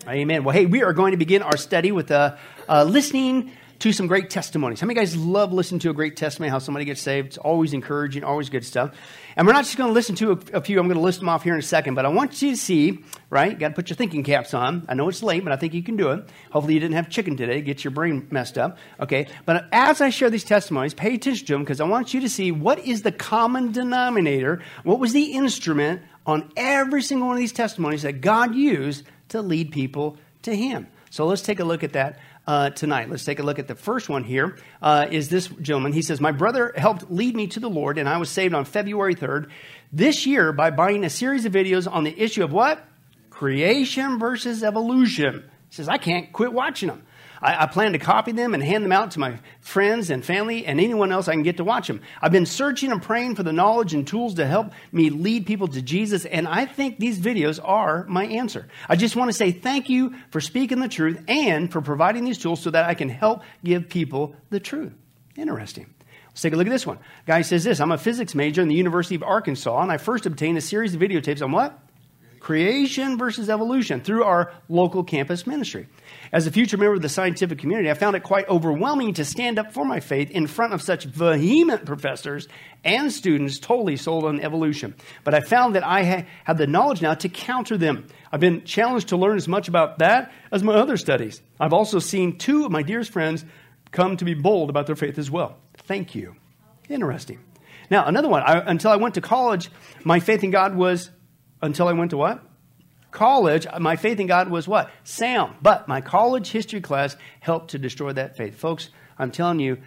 Amen. Well, hey, we are going to begin our study with listening to some great testimonies. How many guys love listening to a great testimony, how somebody gets saved? It's always encouraging, always good stuff. And we're not just going to listen to a few. I'm going to list them off here in a second. But I want you to see, right, you got to put your thinking caps on. I know it's late, but I think you can do it. Hopefully you didn't have chicken today. Get your brain messed up. Okay. But as I share these testimonies, pay attention to them because I want you to see what is the common denominator, what was the instrument on every single one of these testimonies that God used to lead people to Him. So let's take a look at that tonight. Let's take a look at the first one here. Is this gentleman. He says, my brother helped lead me to the Lord, and I was saved on February 3rd this year by buying a series of videos on the issue of what? Creation versus evolution. He says, I can't quit watching them. I plan to copy them and hand them out to my friends and family and anyone else I can get to watch them. I've been searching and praying for the knowledge and tools to help me lead people to Jesus, and I think these videos are my answer. I just want to say thank you for speaking the truth and for providing these tools so that I can help give people the truth. Interesting. Let's take a look at this one. Guy says this, I'm a physics major in the University of Arkansas, and I first obtained a series of videotapes on what? Creation versus evolution through our local campus ministry. As a future member of the scientific community, I found it quite overwhelming to stand up for my faith in front of such vehement professors and students totally sold on evolution. But I found that I have the knowledge now to counter them. I've been challenged to learn as much about that as my other studies. I've also seen two of my dearest friends come to be bold about their faith as well. Thank you. Interesting. Now, another one. Until I went to college, my faith in God was... Until I went to what? College, my faith in God was what? Sound. But my college history class helped to destroy that faith. Folks, I'm telling you,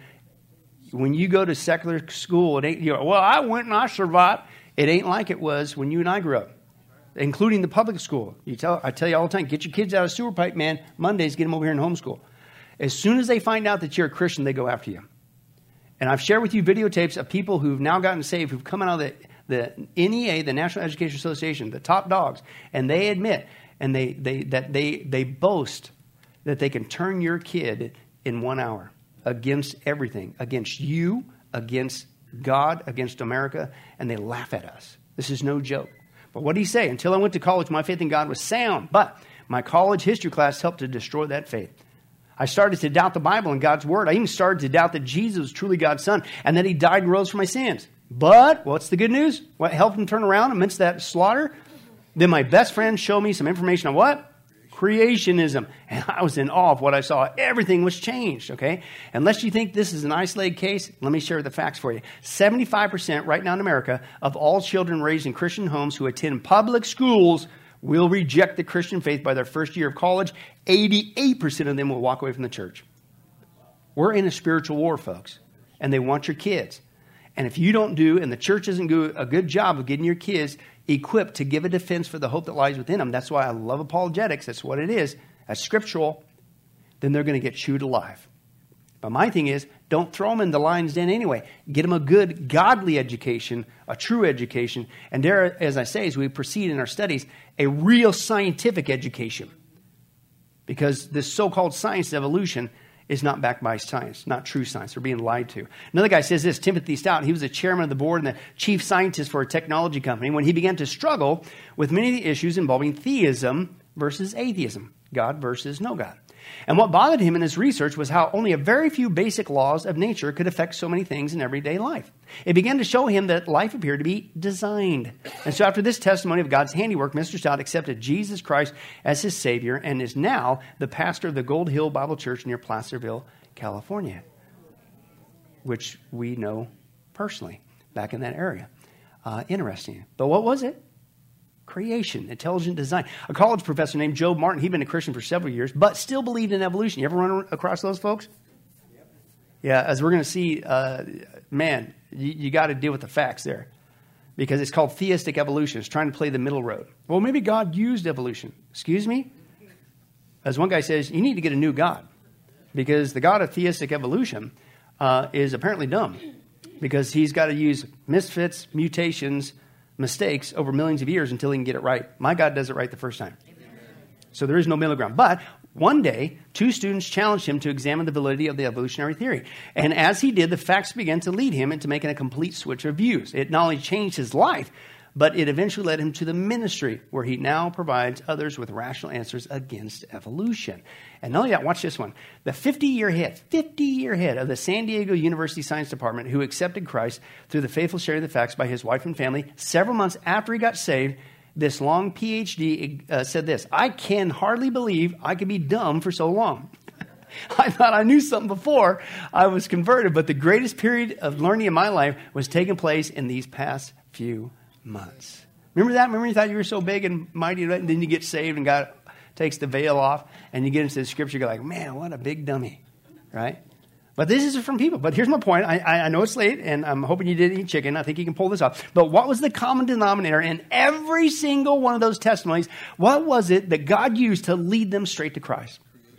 when you go to secular school, it ain't, well, I went and I survived. It ain't like it was when you and I grew up, including the public school. I tell you all the time, get your kids out of sewer pipe, man. Mondays, get them over here in homeschool. As soon as they find out that you're a Christian, they go after you. And I've shared with you videotapes of people who've now gotten saved, who've come out of the NEA, the National Education Association, the top dogs, and they admit and they boast that they can turn your kid in 1 hour against everything, against you, against God, against America, and they laugh at us. This is no joke. But what did he say? Until I went to college, my faith in God was sound, but my college history class helped to destroy that faith. I started to doubt the Bible and God's Word. I even started to doubt that Jesus was truly God's Son and that He died and rose for my sins. But what's the good news? What helped him turn around amidst that slaughter? Then my best friend showed me some information on what? Creationism. And I was in awe of what I saw. Everything was changed, okay? Unless you think this is an isolated case, let me share the facts for you. 75% right now in America of all children raised in Christian homes who attend public schools will reject the Christian faith by their first year of college. 88% of them will walk away from the church. We're in a spiritual war, folks. And they want your kids. And if you don't do, and the church doesn't do a good job of getting your kids equipped to give a defense for the hope that lies within them, that's why I love apologetics. That's what it is. That's scriptural. Then they're going to get chewed alive. But my thing is, don't throw them in the lion's den anyway. Get them a good, godly education, a true education. And there, as I say, as we proceed in our studies, a real scientific education. Because this so-called science of evolution is not backed by science, not true science. They're being lied to. Another guy says this, Timothy Stout. He was the chairman of the board and the chief scientist for a technology company when he began to struggle with many of the issues involving theism versus atheism, God versus no God. And what bothered him in his research was how only a very few basic laws of nature could affect so many things in everyday life. It began to show him that life appeared to be designed. And so after this testimony of God's handiwork, Mr. Stout accepted Jesus Christ as his Savior and is now the pastor of the Gold Hill Bible Church near Placerville, California, which we know personally back in that area. Interesting. But what was it? Creation, intelligent design. A college professor named Joe Martin, he'd been a Christian for several years, but still believed in evolution. You ever run across those folks? Yeah, as we're going to see, man, you got to deal with the facts there. Because it's called theistic evolution. It's trying to play the middle road. Well, maybe God used evolution. Excuse me? As one guy says, you need to get a new God. Because the God of theistic evolution is apparently dumb. Because he's got to use misfits, mutations, mistakes over millions of years until he can get it right. My God does it right the first time. So there is no middle ground. But one day, two students challenged him to examine the validity of the evolutionary theory. And as he did, the facts began to lead him into making a complete switch of views. It not only changed his life, but it eventually led him to the ministry, where he now provides others with rational answers against evolution. And not only that, watch this one. The 50-year head of the San Diego University Science Department, who accepted Christ through the faithful sharing of the facts by his wife and family, several months after he got saved, this long PhD said this: "I can hardly believe I could be dumb for so long. I thought I knew something before I was converted, but the greatest period of learning in my life was taking place in these past few months." Remember that? Remember you thought you were so big and mighty, and then you get saved and God takes the veil off and you get into the scripture, you're like, man, what a big dummy, right? But this is from people. But here's my point. I know it's late, and I'm hoping you did eat chicken. I think you can pull this off. But what was the common denominator in every single one of those testimonies? What was it that God used to lead them straight to Christ?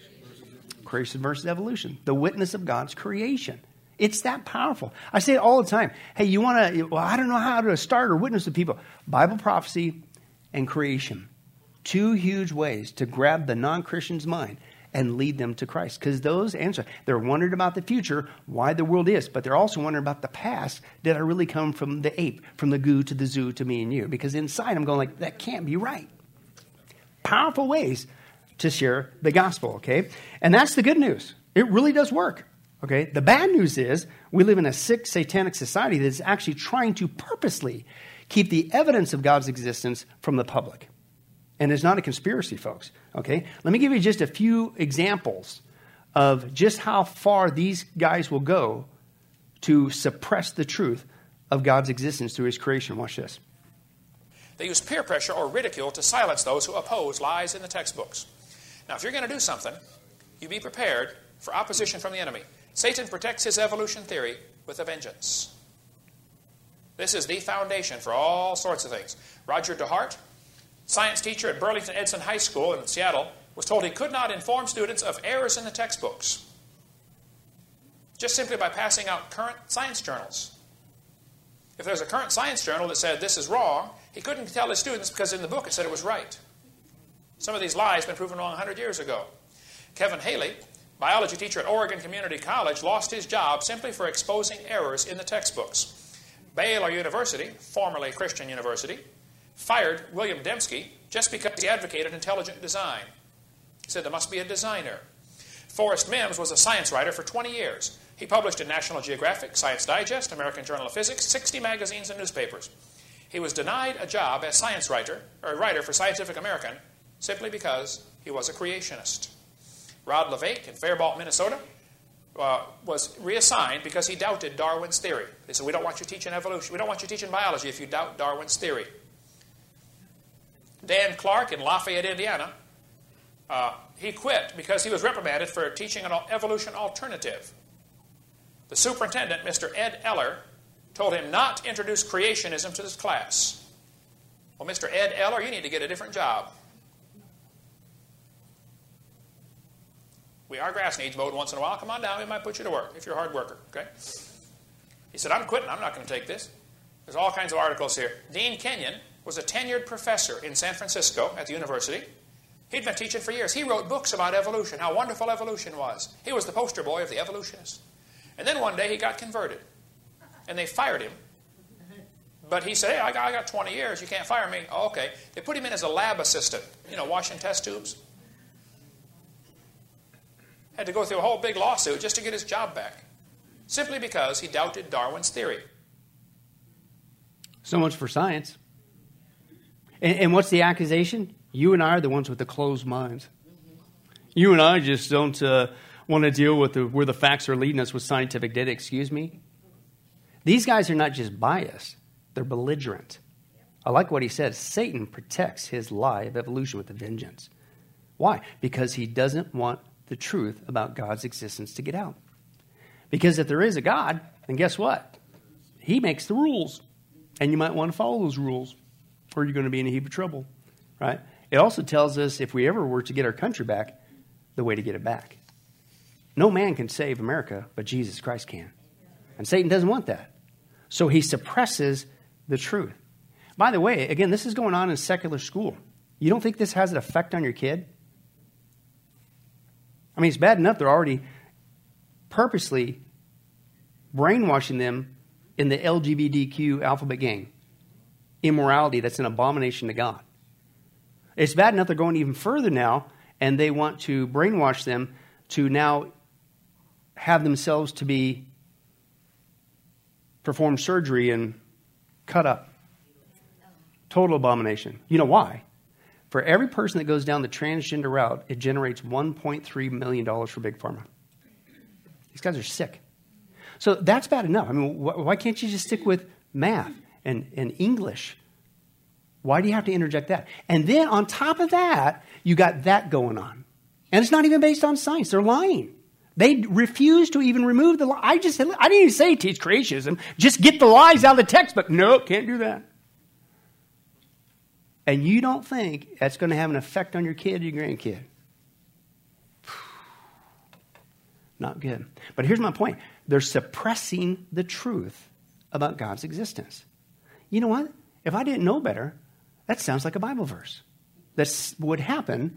Creation versus evolution. The witness of God's creation. It's that powerful. I say it all the time. Hey, you want to, well, I don't know how to start or witness to people. Bible prophecy and creation. Two huge ways to grab the non-Christian's mind and lead them to Christ. Because those answers, they're wondering about the future, why the world is, but they're also wondering about the past. Did I really come from the ape, from the goo to the zoo to me and you? Because inside I'm going like, that can't be right. Powerful ways to share the gospel, okay? And that's the good news. It really does work, okay? The bad news is we live in a sick, satanic society that is actually trying to purposely keep the evidence of God's existence from the public. And it's not a conspiracy, folks, okay? Let me give you just a few examples of just how far these guys will go to suppress the truth of God's existence through his creation. Watch this. They use peer pressure or ridicule to silence those who oppose lies in the textbooks. Now, if you're going to do something, you be prepared for opposition from the enemy. Satan protects his evolution theory with a vengeance. This is the foundation for all sorts of things. Roger DeHart, science teacher at Burlington Edson High School in Seattle, was told he could not inform students of errors in the textbooks just simply by passing out current science journals. If there's a current science journal that said this is wrong, he couldn't tell his students because in the book it said it was right. Some of these lies have been proven wrong 100 years ago. Kevin Haley, biology teacher at Oregon Community College, lost his job simply for exposing errors in the textbooks. Baylor University, formerly Christian University, fired William Dembski just because he advocated intelligent design. He said there must be a designer. Forrest Mims was a science writer for 20 years. He published in National Geographic, Science Digest, American Journal of Physics, 60 magazines and newspapers. He was denied a job as science writer, or a writer for Scientific American, simply because he was a creationist. Rod LeVake in Faribault, Minnesota, was reassigned because he doubted Darwin's theory. They said, we don't want you teaching evolution. We don't want you teaching biology if you doubt Darwin's theory. Dan Clark in Lafayette, Indiana, he quit because he was reprimanded for teaching an evolution alternative. The superintendent, Mr. Ed Eller, told him not to introduce creationism to this class. Well, Mr. Ed Eller, you need to get a different job. Our grass needs mowed once in a while. Come on down. We might put you to work if you're a hard worker. Okay? He said, I'm quitting. I'm not going to take this. There's all kinds of articles here. Dean Kenyon was a tenured professor in San Francisco at the university. He'd been teaching for years. He wrote books about evolution, how wonderful evolution was. He was the poster boy of the evolutionists. And then one day he got converted. And they fired him. But he said, hey, I got 20 years. You can't fire me. Oh, okay. They put him in as a lab assistant, washing test tubes. Had to go through a whole big lawsuit just to get his job back, simply because he doubted Darwin's theory. So much for science. And what's the accusation? You and I are the ones with the closed minds. You and I just don't want to deal with where the facts are leading us with scientific data. Excuse me? These guys are not just biased. They're belligerent. I like what he said. Satan protects his lie of evolution with a vengeance. Why? Because he doesn't want the truth about God's existence to get out. Because if there is a God, then guess what? He makes the rules. And you might want to follow those rules, or you're going to be in a heap of trouble. Right? It also tells us if we ever were to get our country back, the way to get it back. No man can save America, but Jesus Christ can. And Satan doesn't want that. So he suppresses the truth. By the way, again, this is going on in secular school. You don't think this has an effect on your kid? I mean, it's bad enough they're already purposely brainwashing them in the LGBTQ alphabet gang. immorality that's an abomination to God. It's bad enough they're going even further now, and they want to brainwash them to now have themselves to be perform surgery and cut up. Total abomination. You know why? For every person that goes down the transgender route, it generates $1.3 million for Big Pharma. These guys are sick. So that's bad enough. I mean, why can't you just stick with math and English? Why do you have to interject that? And then on top of that, you got that going on. And it's not even based on science. They're lying. They refuse to even remove the lie. I didn't even say teach creationism. Just get the lies out of the textbook. No, can't do that. And you don't think that's going to have an effect on your kid or your grandkid. Not good. But here's my point. They're suppressing the truth about God's existence. You know what? If I didn't know better, that sounds like a Bible verse. That's what would happen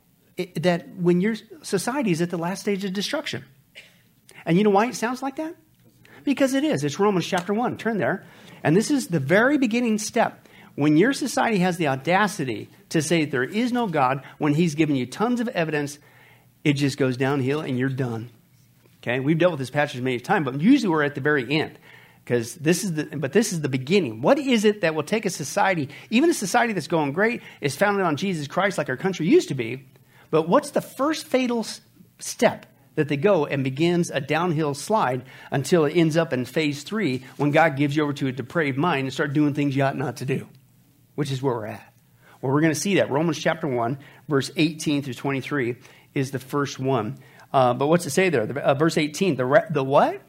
that when your society is at the last stage of destruction. And you know why it sounds like that? Because it is. It's Romans chapter 1. Turn there. And this is the very beginning step. When your society has the audacity to say there is no God, when he's given you tons of evidence, it just goes downhill and you're done. Okay? We've dealt with this passage many times, but usually we're at the very end. Because this is the beginning. What is it that will take a society, even a society that's going great, is founded on Jesus Christ like our country used to be, but what's the first fatal step that they go and begins a downhill slide until it ends up in phase 3 when God gives you over to a depraved mind and start doing things you ought not to do, which is where we're at. Well, we're going to see that. Romans chapter 1, verse 18 through 23 is the first one. But what's it say there? Verse 18, the what?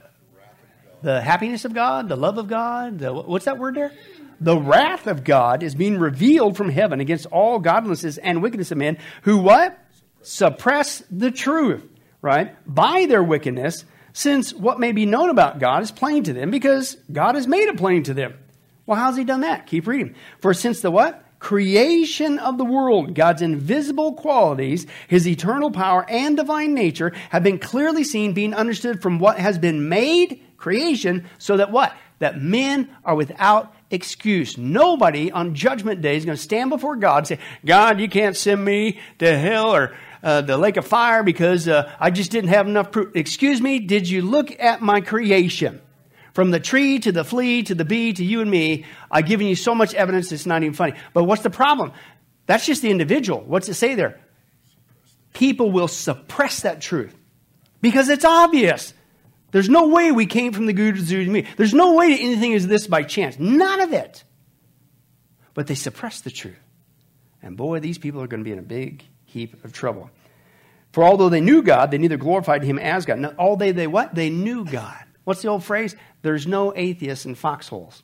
The happiness of God, the love of God, what's that word there? The wrath of God is being revealed from heaven against all godlessness and wickedness of men who what? Suppress the truth, right? By their wickedness, since what may be known about God is plain to them because God has made it plain to them. Well, how's he done that? Keep reading. For since the what? Creation of the world, God's invisible qualities, his eternal power and divine nature have been clearly seen, being understood from what has been made, creation, so that what? That men are without excuse. Nobody on judgment day is going to stand before God and say, God, you can't send me to hell or the lake of fire because I just didn't have enough proof. Excuse me, did you look at my creation? From the tree to the flea to the bee to you and me, I've given you so much evidence it's not even funny. But what's the problem? That's just the individual. What's it say there? People will suppress that truth because it's obvious. There's no way we came from the good to the me. There's no way that anything is this by chance. None of it. But they suppress the truth. And boy, these people are going to be in a big heap of trouble. For although they knew God, they neither glorified him as God. Now, although they what? They knew God. What's the old phrase? There's no atheists in foxholes.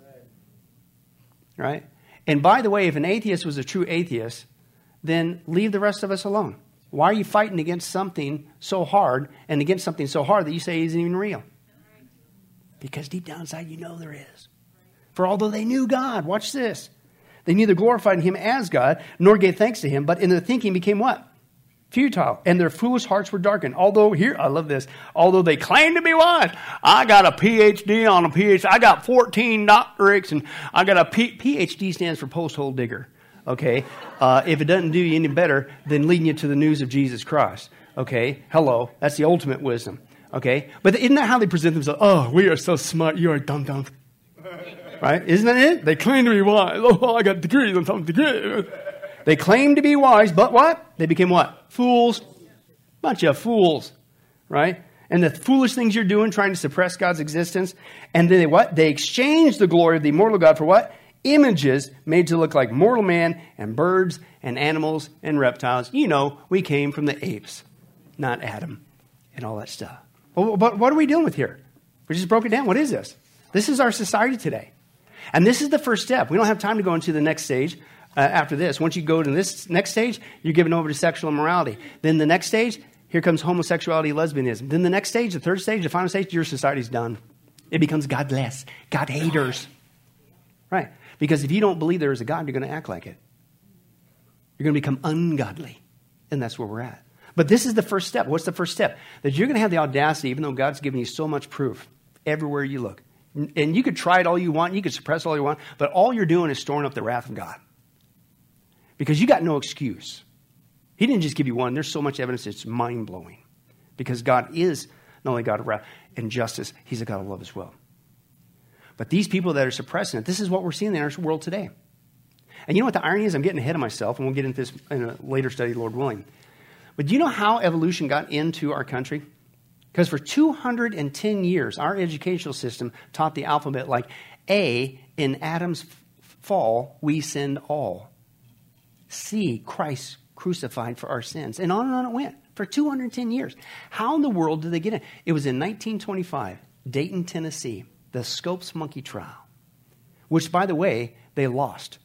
Right? And by the way, if an atheist was a true atheist, then leave the rest of us alone. Why are you fighting against something so hard and against something so hard that you say isn't even real? Because deep down inside you know there is. For although they knew God, watch this. They neither glorified him as God nor gave thanks to him, but in their thinking became what? Futile. And their foolish hearts were darkened. Although, here, I love this. Although they claim to be wise. I got a PhD on a PhD. I got 14 doctorates and I got a PhD stands for post-hole digger. Okay, if it doesn't do you any better than leading you to the news of Jesus Christ. Okay, hello, that's the ultimate wisdom. Okay, but isn't that how they present themselves? Oh, we are so smart, you are dumb. Right? Isn't that it? They claim to be wise. Oh, I got degrees on some degrees. They claim to be wise, but what? They became what? Fools. Bunch of fools. Right? And the foolish things you're doing, trying to suppress God's existence. And then they what? They exchange the glory of the immortal God for what? Images made to look like mortal man and birds and animals and reptiles. You know, we came from the apes, not Adam and all that stuff. But what are we dealing with here? We just broke it down. What is this? This is our society today. And this is the first step. We don't have time to go into the next stage after this. Once you go to this next stage, you're given over to sexual immorality. Then the next stage, here comes homosexuality, lesbianism. Then the next stage, the third stage, the final stage, your society's done. It becomes godless, God haters. Right. Because if you don't believe there is a God, you're going to act like it. You're going to become ungodly. And that's where we're at. But this is the first step. What's the first step? That you're going to have the audacity, even though God's given you so much proof everywhere you look, And you could try it all you want. You could suppress all you want. But all you're doing is storing up the wrath of God. Because you got no excuse. He didn't just give you one. There's so much evidence, it's mind-blowing. Because God is not only God of wrath and justice, he's a God of love as well. But these people that are suppressing it, this is what we're seeing in our world today. And you know what the irony is? I'm getting ahead of myself, and we'll get into this in a later study, Lord willing. But do you know how evolution got into our country? Because for 210 years, our educational system taught the alphabet like A, in Adam's fall, we sinned all. C, Christ crucified for our sins. And on it went for 210 years. How in the world did they get in? It was in 1925, Dayton, Tennessee, the Scopes monkey trial, which, by the way, they lost.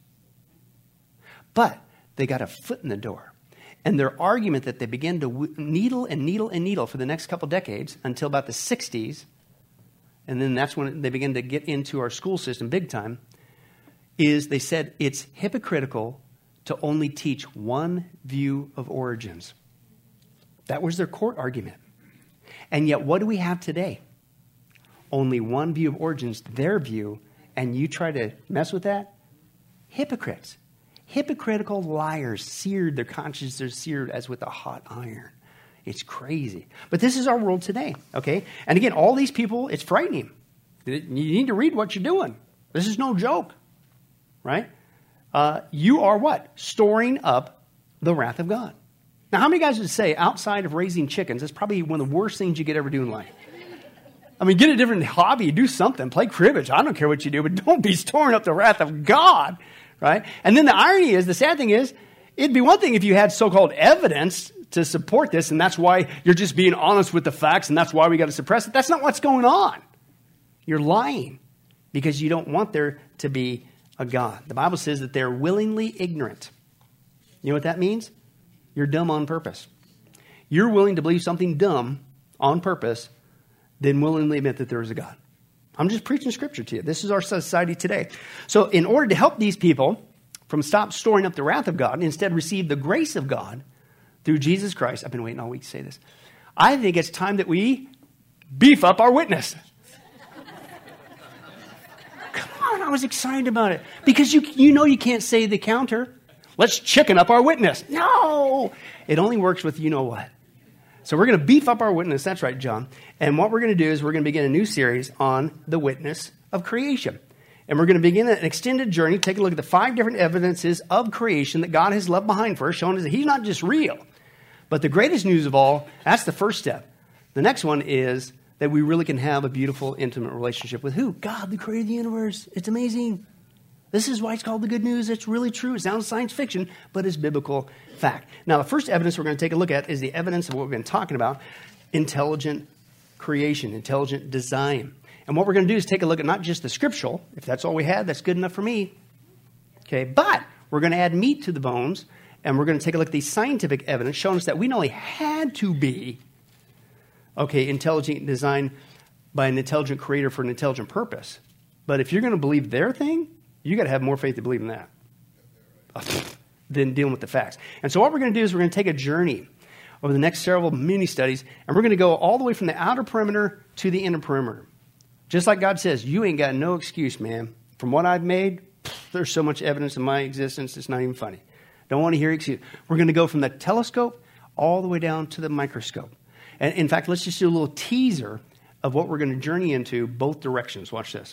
But they got a foot in the door. And their argument that they began to needle and needle and needle for the next couple decades until about the 60s, and then that's when they began to get into our school system big time, is they said it's hypocritical to only teach one view of origins. That was their court argument. And yet, what do we have today? Only one view of origins, their view, and you try to mess with that? Hypocrites. Hypocritical liars, seared, their consciences are seared as with a hot iron. It's crazy. But this is our world today, okay? And again, all these people, it's frightening. You need to read what you're doing. This is no joke, right? You are what? Storing up the wrath of God. Now, how many guys would say outside of raising chickens, that's probably one of the worst things you could ever do in life? I mean, get a different hobby, do something, play cribbage. I don't care what you do, but don't be storing up the wrath of God, right? And then the irony is, the sad thing is, it'd be one thing if you had so-called evidence to support this, and that's why you're just being honest with the facts, and that's why we got to suppress it. That's not what's going on. You're lying because you don't want there to be a God. The Bible says that they're willingly ignorant. You know what that means? You're dumb on purpose. You're willing to believe something dumb on purpose, then willingly admit that there is a God. I'm just preaching scripture to you. This is our society today. So in order to help these people from stop storing up the wrath of God and instead receive the grace of God through Jesus Christ, I've been waiting all week to say this, I think it's time that we beef up our witness. Come on, I was excited about it. Because you know you can't say the counter. Let's chicken up our witness. No! It only works with you know what. So we're going to beef up our witness. That's right, John. And what we're going to do is we're going to begin a new series on the witness of creation. And we're going to begin an extended journey, take a look at the 5 different evidences of creation that God has left behind for us, showing us that he's not just real. But the greatest news of all, that's the first step. The next one is that we really can have a beautiful, intimate relationship with who? God, the creator of the universe. It's amazing. This is why it's called the good news. It's really true. It sounds science fiction, but it's biblical fact. Now, the first evidence we're going to take a look at is the evidence of what we've been talking about, intelligent creation, intelligent design. And what we're going to do is take a look at not just the scriptural. If that's all we had, that's good enough for me. Okay, but we're going to add meat to the bones, and we're going to take a look at the scientific evidence showing us that we not only had to be, intelligent design by an intelligent creator for an intelligent purpose, but if you're going to believe their thing, you got to have more faith to believe in that than dealing with the facts. And so what we're going to do is we're going to take a journey over the next several mini studies, and we're going to go all the way from the outer perimeter to the inner perimeter. Just like God says, you ain't got no excuse, man. From what I've made, there's so much evidence in my existence, it's not even funny. Don't want to hear excuse. We're going to go from the telescope all the way down to the microscope. And in fact, let's just do a little teaser of what we're going to journey into both directions. Watch this.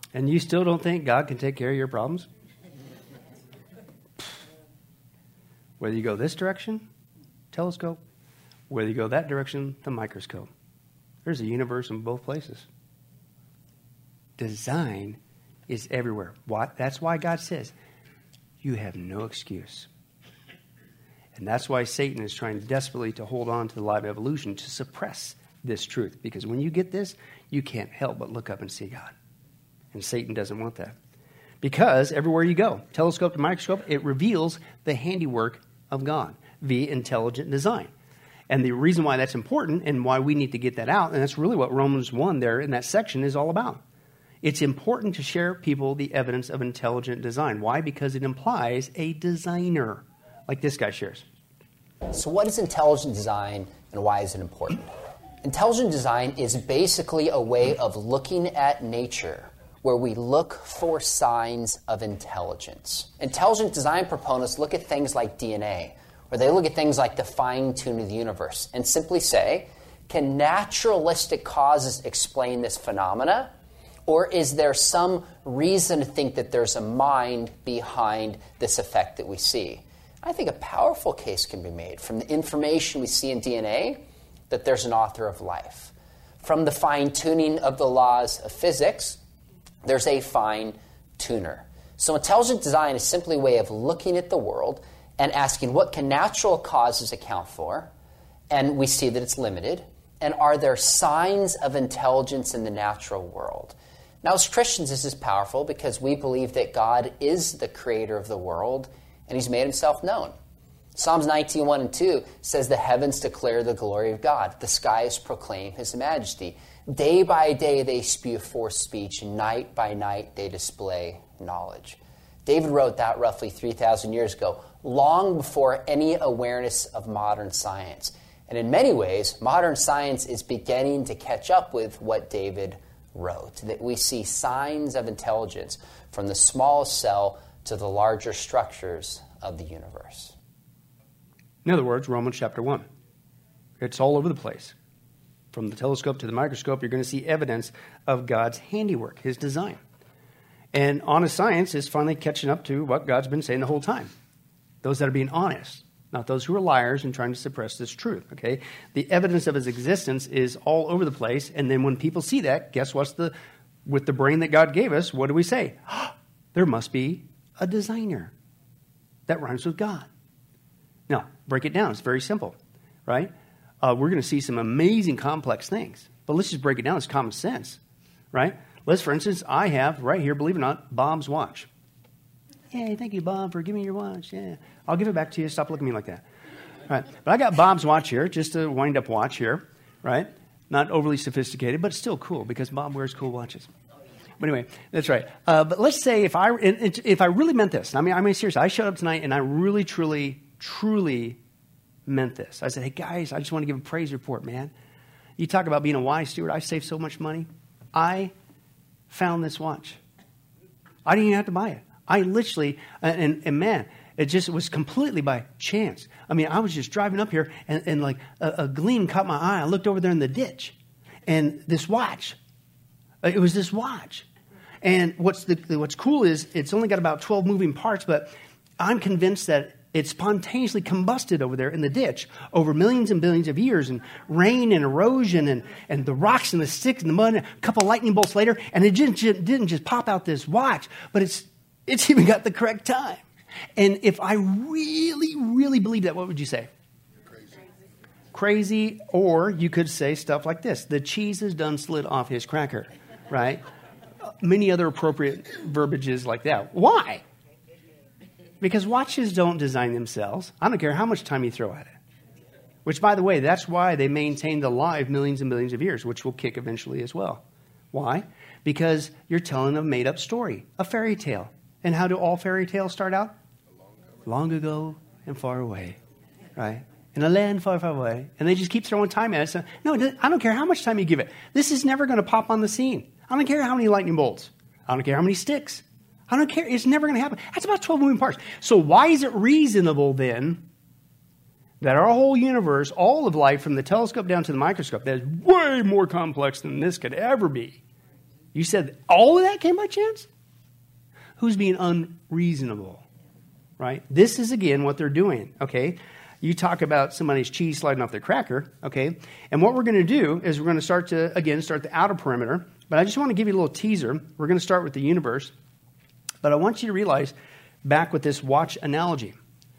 And you still don't think God can take care of your problems? Whether you go this direction, telescope, whether you go that direction, the microscope. There's a universe in both places. Design is everywhere. That's why God says, you have no excuse. And that's why Satan is trying desperately to hold on to the live evolution to suppress this truth. Because when you get this, you can't help but look up and see God. And Satan doesn't want that. Because everywhere you go, telescope to microscope, it reveals the handiwork of God via intelligent design. And the reason why that's important and why we need to get that out, and that's really what Romans 1 there in that section is all about. It's important to share people the evidence of intelligent design. Why? Because it implies a designer, like this guy shares. So what is intelligent design and why is it important? Intelligent design is basically a way of looking at nature where we look for signs of intelligence. Intelligent design proponents look at things like DNA, or they look at things like the fine-tuning of the universe, and simply say, can naturalistic causes explain this phenomena? Or is there some reason to think that there's a mind behind this effect that we see? I think a powerful case can be made from the information we see in DNA that there's an author of life. From the fine-tuning of the laws of physics, there's a fine-tuner. So intelligent design is simply a way of looking at the world and asking what can natural causes account for, and we see that it's limited, and are there signs of intelligence in the natural world? Now, as Christians, this is powerful because we believe that God is the creator of the world, and he's made himself known. Psalms 19:1 and 2 says, the heavens declare the glory of God. The skies proclaim his majesty. Day by day they spew forth speech, and night by night they display knowledge. David wrote that roughly 3,000 years ago, long before any awareness of modern science. And in many ways, modern science is beginning to catch up with what David wrote, that we see signs of intelligence from the smallest cell to the larger structures of the universe. In other words, Romans chapter 1. It's all over the place. From the telescope to the microscope, you're going to see evidence of God's handiwork, his design. And honest science is finally catching up to what God's been saying the whole time. Those that are being honest, not those who are liars and trying to suppress this truth, okay? The evidence of his existence is all over the place, and then when people see that, guess what's with the brain that God gave us, what do we say? There must be a designer. That rhymes with God. Now, break it down. It's very simple, right? We're going to see some amazing complex things, but let's just break it down. It's common sense, right? Let's, for instance, I have right here, believe it or not, Bob's watch. Hey, thank you, Bob, for giving me your watch. Yeah, I'll give it back to you. Stop looking at me like that. All right, but I got Bob's watch here, just a wind-up watch here, right? Not overly sophisticated, but still cool because Bob wears cool watches. But anyway, that's right. But let's say if I really meant this, I mean seriously, I showed up tonight and I really, truly meant this. I said, hey, guys, I just want to give a praise report, man. You talk about being a wise steward. I saved so much money. I found this watch. I didn't even have to buy it. I literally, and man, it just was completely by chance. I mean, I was just driving up here and like a gleam caught my eye. I looked over there in the ditch and this watch, it was this watch. And what's cool is it's only got about 12 moving parts, but I'm convinced that it spontaneously combusted over there in the ditch over millions and billions of years, and rain and erosion and the rocks and the sticks and the mud, and a couple lightning bolts later, and it didn't just pop out this watch, but it's even got the correct time. And if I really believe that, what would you say? Crazy, or you could say stuff like this. The cheese is done slid off his cracker, right? Many other appropriate verbiages like that. Why? Because watches don't design themselves. I don't care how much time you throw at it. Which, by the way, that's why they maintain the life millions and millions of years, which will kick eventually as well. Why? Because you're telling a made-up story, a fairy tale. And how do all fairy tales start out? Long ago and far away, right? In a land far, far away. And they just keep throwing time at it. So, no, I don't care how much time you give it. This is never going to pop on the scene. I don't care how many lightning bolts. I don't care how many sticks. I don't care. It's never going to happen. That's about 12 moving parts. So why is it reasonable then that our whole universe, all of life from the telescope down to the microscope, that is way more complex than this could ever be, You said all of that came by chance? Who's being unreasonable, right? This is, again, what they're doing, okay? You talk about somebody's cheese sliding off their cracker, okay? And what we're going to do is we're going to start the outer perimeter. But I just want to give you a little teaser. We're going to start with the universe. But I want you to realize, back with this watch analogy,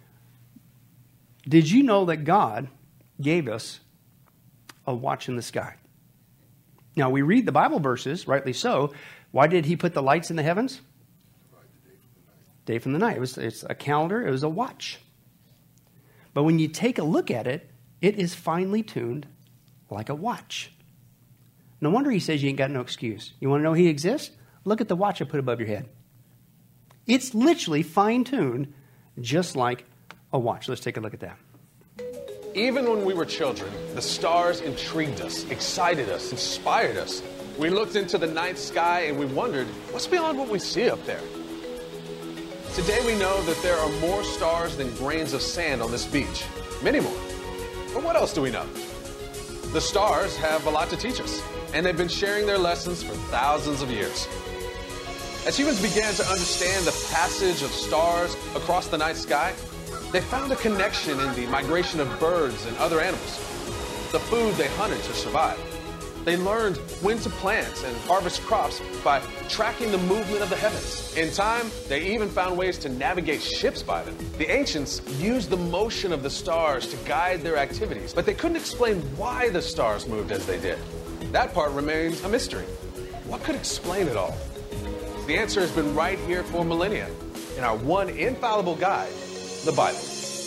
did you know that God gave us a watch in the sky? Now, we read the Bible verses, rightly so. Why did he put the lights in the heavens? Day from the night. It's a calendar. It was a watch. But when you take a look at it, it is finely tuned like a watch. No wonder he says you ain't got no excuse. You want to know he exists? Look at the watch I put above your head. It's literally fine-tuned just like a watch. Let's take a look at that. Even when we were children, the stars intrigued us, excited us, inspired us. We looked into the night sky and we wondered, what's beyond what we see up there? Today we know that there are more stars than grains of sand on this beach. Many more. But what else do we know? The stars have a lot to teach us, and they've been sharing their lessons for thousands of years. As humans began to understand the passage of stars across the night sky, they found a connection in the migration of birds and other animals, the food they hunted to survive. They learned when to plant and harvest crops by tracking the movement of the heavens. In time, they even found ways to navigate ships by them. The ancients used the motion of the stars to guide their activities, but they couldn't explain why the stars moved as they did. That part remains a mystery. What could explain it all? The answer has been right here for millennia in our one infallible guide, the Bible.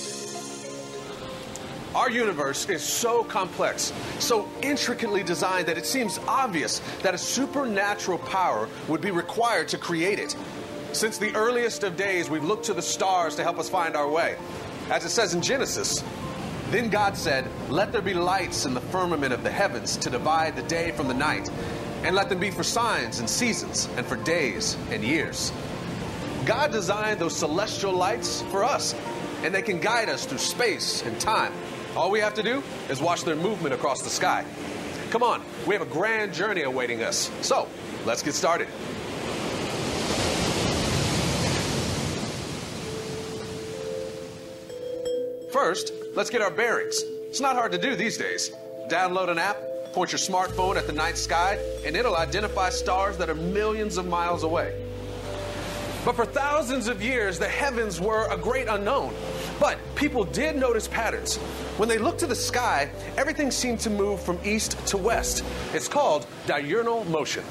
Our universe is so complex, so intricately designed that it seems obvious that a supernatural power would be required to create it. Since the earliest of days, we've looked to the stars to help us find our way. As it says in Genesis, then God said, "Let there be lights in the firmament of the heavens to divide the day from the night, and let them be for signs and seasons and for days and years." God designed those celestial lights for us, and they can guide us through space and time. All we have to do is watch their movement across the sky. Come on, we have a grand journey awaiting us. So, let's get started. First, let's get our bearings. It's not hard to do these days. Download an app, point your smartphone at the night sky, and it'll identify stars that are millions of miles away. But for thousands of years, the heavens were a great unknown. But people did notice patterns. When they looked to the sky, everything seemed to move from east to west. It's called diurnal motion.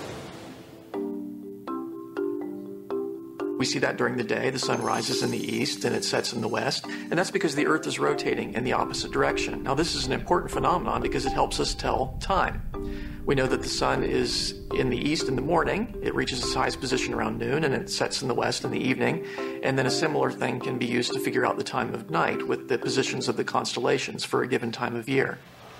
We see that during the day. The sun rises in the east and it sets in the west. And that's because the earth is rotating in the opposite direction. Now, this is an important phenomenon because it helps us tell time. We know that the sun is in the east in the morning. It reaches its highest position around noon, and it sets in the west in the evening. And then a similar thing can be used to figure out the time of night with the positions of the constellations for a given time of year.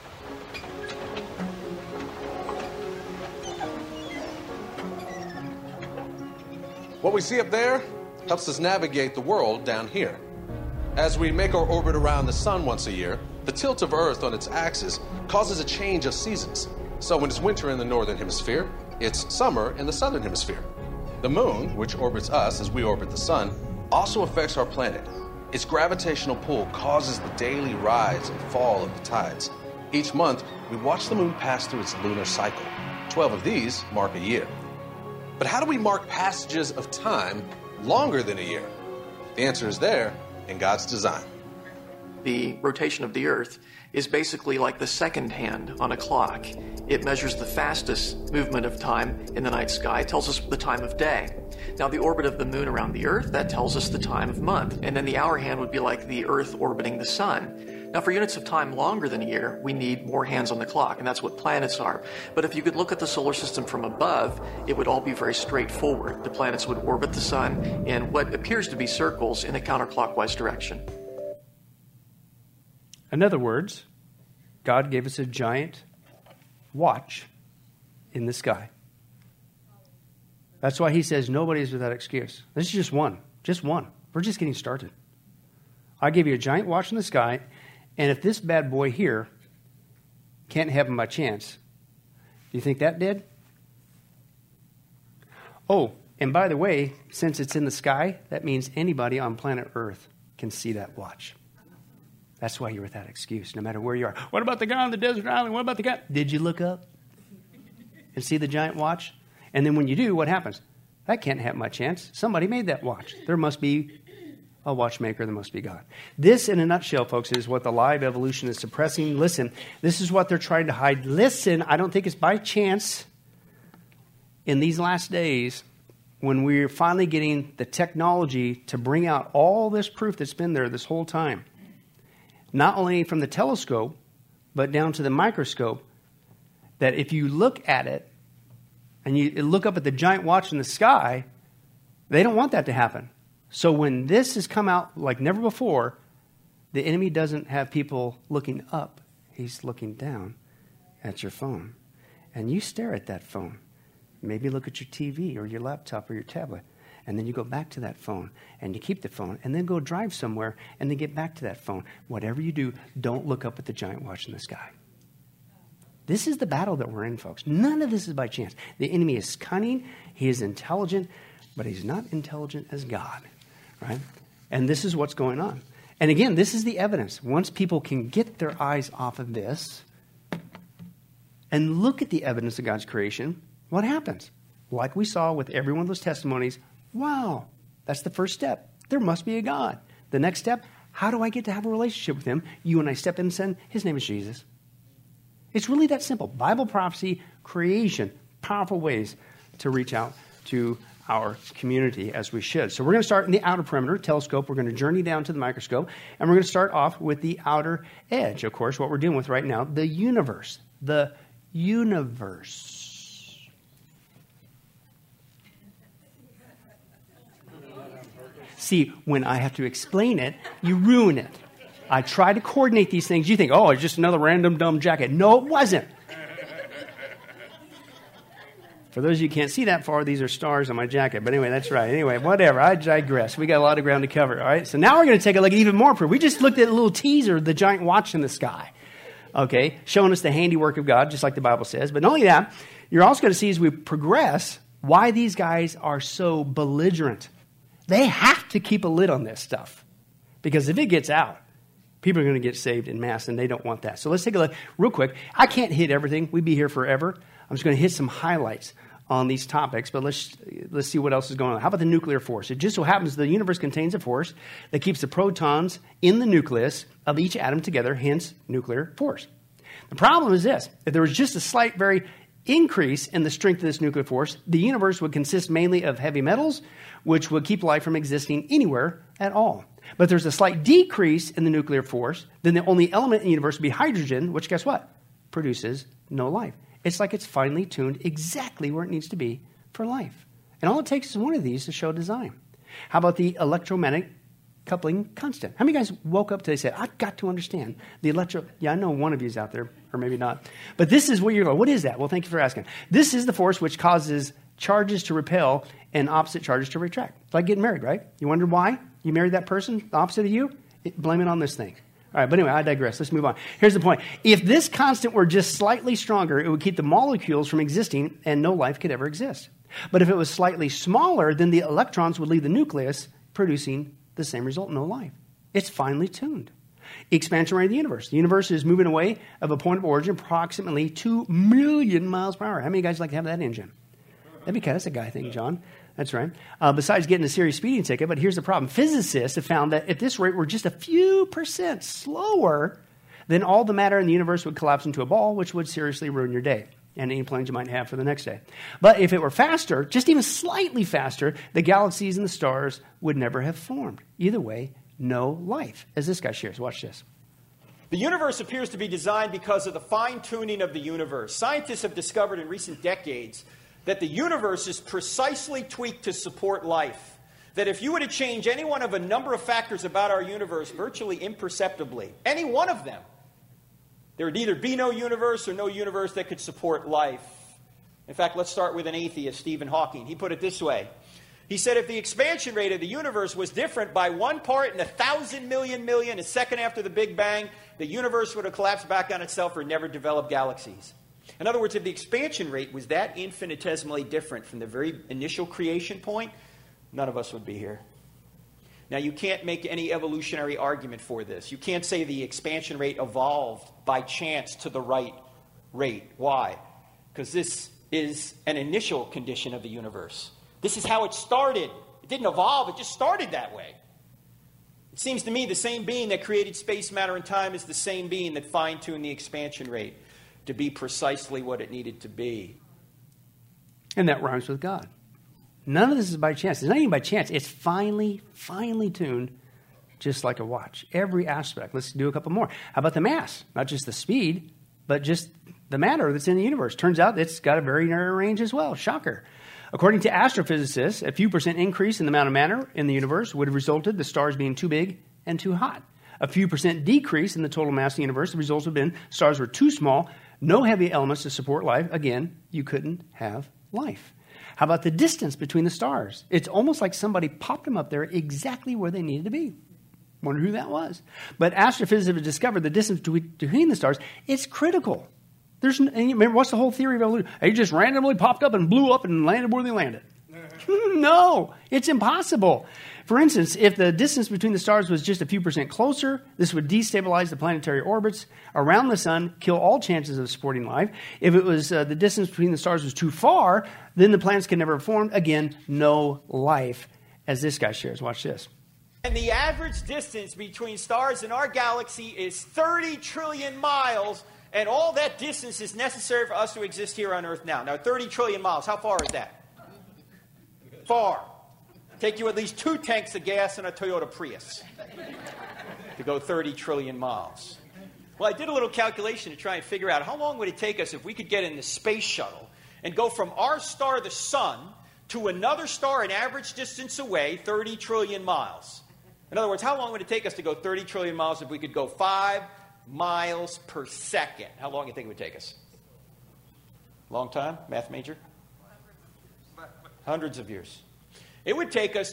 What we see up there helps us navigate the world down here. As we make our orbit around the sun once a year, the tilt of Earth on its axis causes a change of seasons. So when it's winter in the northern hemisphere, it's summer in the southern hemisphere. The moon, which orbits us as we orbit the sun, also affects our planet. Its gravitational pull causes the daily rise and fall of the tides. Each month, we watch the moon pass through its lunar cycle. 12 of these mark a year. But how do we mark passages of time longer than a year? The answer is there in God's design. The rotation of the earth is basically like the second hand on a clock. It measures the fastest movement of time in the night sky. It tells us the time of day. Now, the orbit of the moon around the earth, that tells us the time of month. And then the hour hand would be like the earth orbiting the sun. Now, for units of time longer than a year, we need more hands on the clock, and that's what planets are. But if you could look at the solar system from above, it would all be very straightforward. The planets would orbit the sun in what appears to be circles in a counterclockwise direction. In other words, God gave us a giant watch in the sky. That's why he says nobody is without excuse. This is just one. Just one. We're just getting started. I gave you a giant watch in the sky, and if this bad boy here can't happen by chance, do you think that did? Oh, and by the way, since it's in the sky, that means anybody on planet Earth can see that watch. That's why you're without excuse, no matter where you are. What about the guy on the desert island? What about the guy? Did you look up and see the giant watch? And then when you do, what happens? That can't have my chance. Somebody made that watch. There must be a watchmaker. There must be God. This, in a nutshell, folks, is what the lie of evolution is suppressing. Listen, this is what they're trying to hide. Listen, I don't think it's by chance in these last days when we're finally getting the technology to bring out all this proof that's been there this whole time, not only from the telescope, but down to the microscope, that if you look at it and you look up at the giant watch in the sky, they don't want that to happen. So when this has come out like never before, the enemy doesn't have people looking up. He's looking down at your phone. And you stare at that phone. Maybe look at your TV or your laptop or your tablet. And then you go back to that phone and you keep the phone and then go drive somewhere and then get back to that phone. Whatever you do, don't look up at the giant watch in the sky. This is the battle that we're in, folks. None of this is by chance. The enemy is cunning. He is intelligent, but he's not intelligent as God, right? And this is what's going on. And again, this is the evidence. Once people can get their eyes off of this and look at the evidence of God's creation, what happens? Like we saw with every one of those testimonies, wow, that's the first step. There must be a God. The next step, how do I get to have a relationship with him? You and I step in and say, his name is Jesus. It's really that simple. Bible prophecy, creation, powerful ways to reach out to our community as we should. So we're going to start in the outer perimeter, telescope. We're going to journey down to the microscope, and we're going to start off with the outer edge. Of course, what we're dealing with right now, the universe. The universe. See, when I have to explain it, you ruin it. I try to coordinate these things. You think, oh, it's just another random dumb jacket. No, it wasn't. For those of you who can't see that far, these are stars on my jacket. But anyway, that's right. Anyway, whatever. I digress. We got a lot of ground to cover. All right. So now we're going to take a look at even more proof. We just looked at a little teaser, the giant watch in the sky. Okay. Showing us the handiwork of God, just like the Bible says. But not only that, you're also going to see as we progress why these guys are so belligerent. They have to keep a lid on this stuff. Because if it gets out, people are going to get saved en masse, and they don't want that. So let's take a look real quick. I can't hit everything. We'd be here forever. I'm just going to hit some highlights on these topics, but let's see what else is going on. How about the nuclear force? It just so happens the universe contains a force that keeps the protons in the nucleus of each atom together, hence nuclear force. The problem is this. If there was just a slight, very increase in the strength of this nuclear force, the universe would consist mainly of heavy metals, which would keep life from existing anywhere at all. But there's a slight decrease in the nuclear force, then the only element in the universe would be hydrogen, which guess what? Produces no life. It's like it's finely tuned exactly where it needs to be for life. And all it takes is one of these to show design. How about the electromagnetic coupling constant? How many guys woke up today and said, I've got to understand the Yeah, I know one of you is out there, or maybe not. But this is where you're going, what is that? Well, thank you for asking. This is the force which causes charges to repel and opposite charges to retract. It's like getting married, right? You wonder why you married that person, the opposite of you? Blame it on this thing. All right, but anyway, I digress. Let's move on. Here's the point. If this constant were just slightly stronger, it would keep the molecules from existing and no life could ever exist. But if it was slightly smaller, then the electrons would leave the nucleus, producing the same result, no life. It's finely tuned. Expansion rate of the universe. The universe is moving away of a point of origin approximately 2 million miles per hour. How many guys like to have that engine? That's a guy thing, John. That's right. Besides getting a serious speeding ticket, but here's the problem. Physicists have found that if this rate were just a few percent slower, then all the matter in the universe would collapse into a ball, which would seriously ruin your day and any plans you might have for the next day. But if it were faster, just even slightly faster, the galaxies and the stars would never have formed. Either way, no life, as this guy shares. Watch this. The universe appears to be designed because of the fine-tuning of the universe. Scientists have discovered in recent decades that the universe is precisely tweaked to support life. That if you were to change any one of a number of factors about our universe virtually imperceptibly, any one of them, there would either be no universe or no universe that could support life. In fact, let's start with an atheist, Stephen Hawking. He put it this way. He said if the expansion rate of the universe was different by 1 part in 1,000 million, a second after the Big Bang, the universe would have collapsed back on itself or never developed galaxies. In other words, if the expansion rate was that infinitesimally different from the very initial creation point, none of us would be here. Now, you can't make any evolutionary argument for this. You can't say the expansion rate evolved by chance to the right rate. Why? Because this is an initial condition of the universe. This is how it started. It didn't evolve, it just started that way. It seems to me the same being that created space, matter, and time is the same being that fine-tuned the expansion rate to be precisely what it needed to be. And that rhymes with God. None of this is by chance. It's not even by chance. It's finely tuned, just like a watch. Every aspect. Let's do a couple more. How about the mass? Not just the speed, but just the matter that's in the universe. Turns out it's got a very narrow range as well. Shocker. According to astrophysicists, a few percent increase in the amount of matter in the universe would have resulted the stars being too big and too hot. A few percent decrease in the total mass of the universe, the results would have been stars were too small, no heavy elements to support life. Again, you couldn't have life. How about the distance between the stars? It's almost like somebody popped them up there exactly where they needed to be. Wonder who that was. But astrophysicists have discovered the distance between the stars is critical. Remember, what's the whole theory of evolution? They just randomly popped up and blew up and landed where they landed. No, it's impossible. For instance, if the distance between the stars was just a few percent closer, this would destabilize the planetary orbits around the sun, kill all chances of supporting life. If it was the distance between the stars was too far, then the planets could never have formed. Again, no life, as this guy shares. Watch this. And the average distance between stars in our galaxy is 30 trillion miles, and all that distance is necessary for us to exist here on Earth now. Now, 30 trillion miles, how far is that? Far. Take you at least 2 tanks of gas in a Toyota Prius to go 30 trillion miles. Well, I did a little calculation to try and figure out how long would it take us if we could get in the space shuttle and go from our star, the sun, to another star an average distance away, 30 trillion miles. In other words, how long would it take us to go 30 trillion miles if we could go 5 miles per second? How long do you think it would take us? Long time? Math major? Hundreds of years. It would take us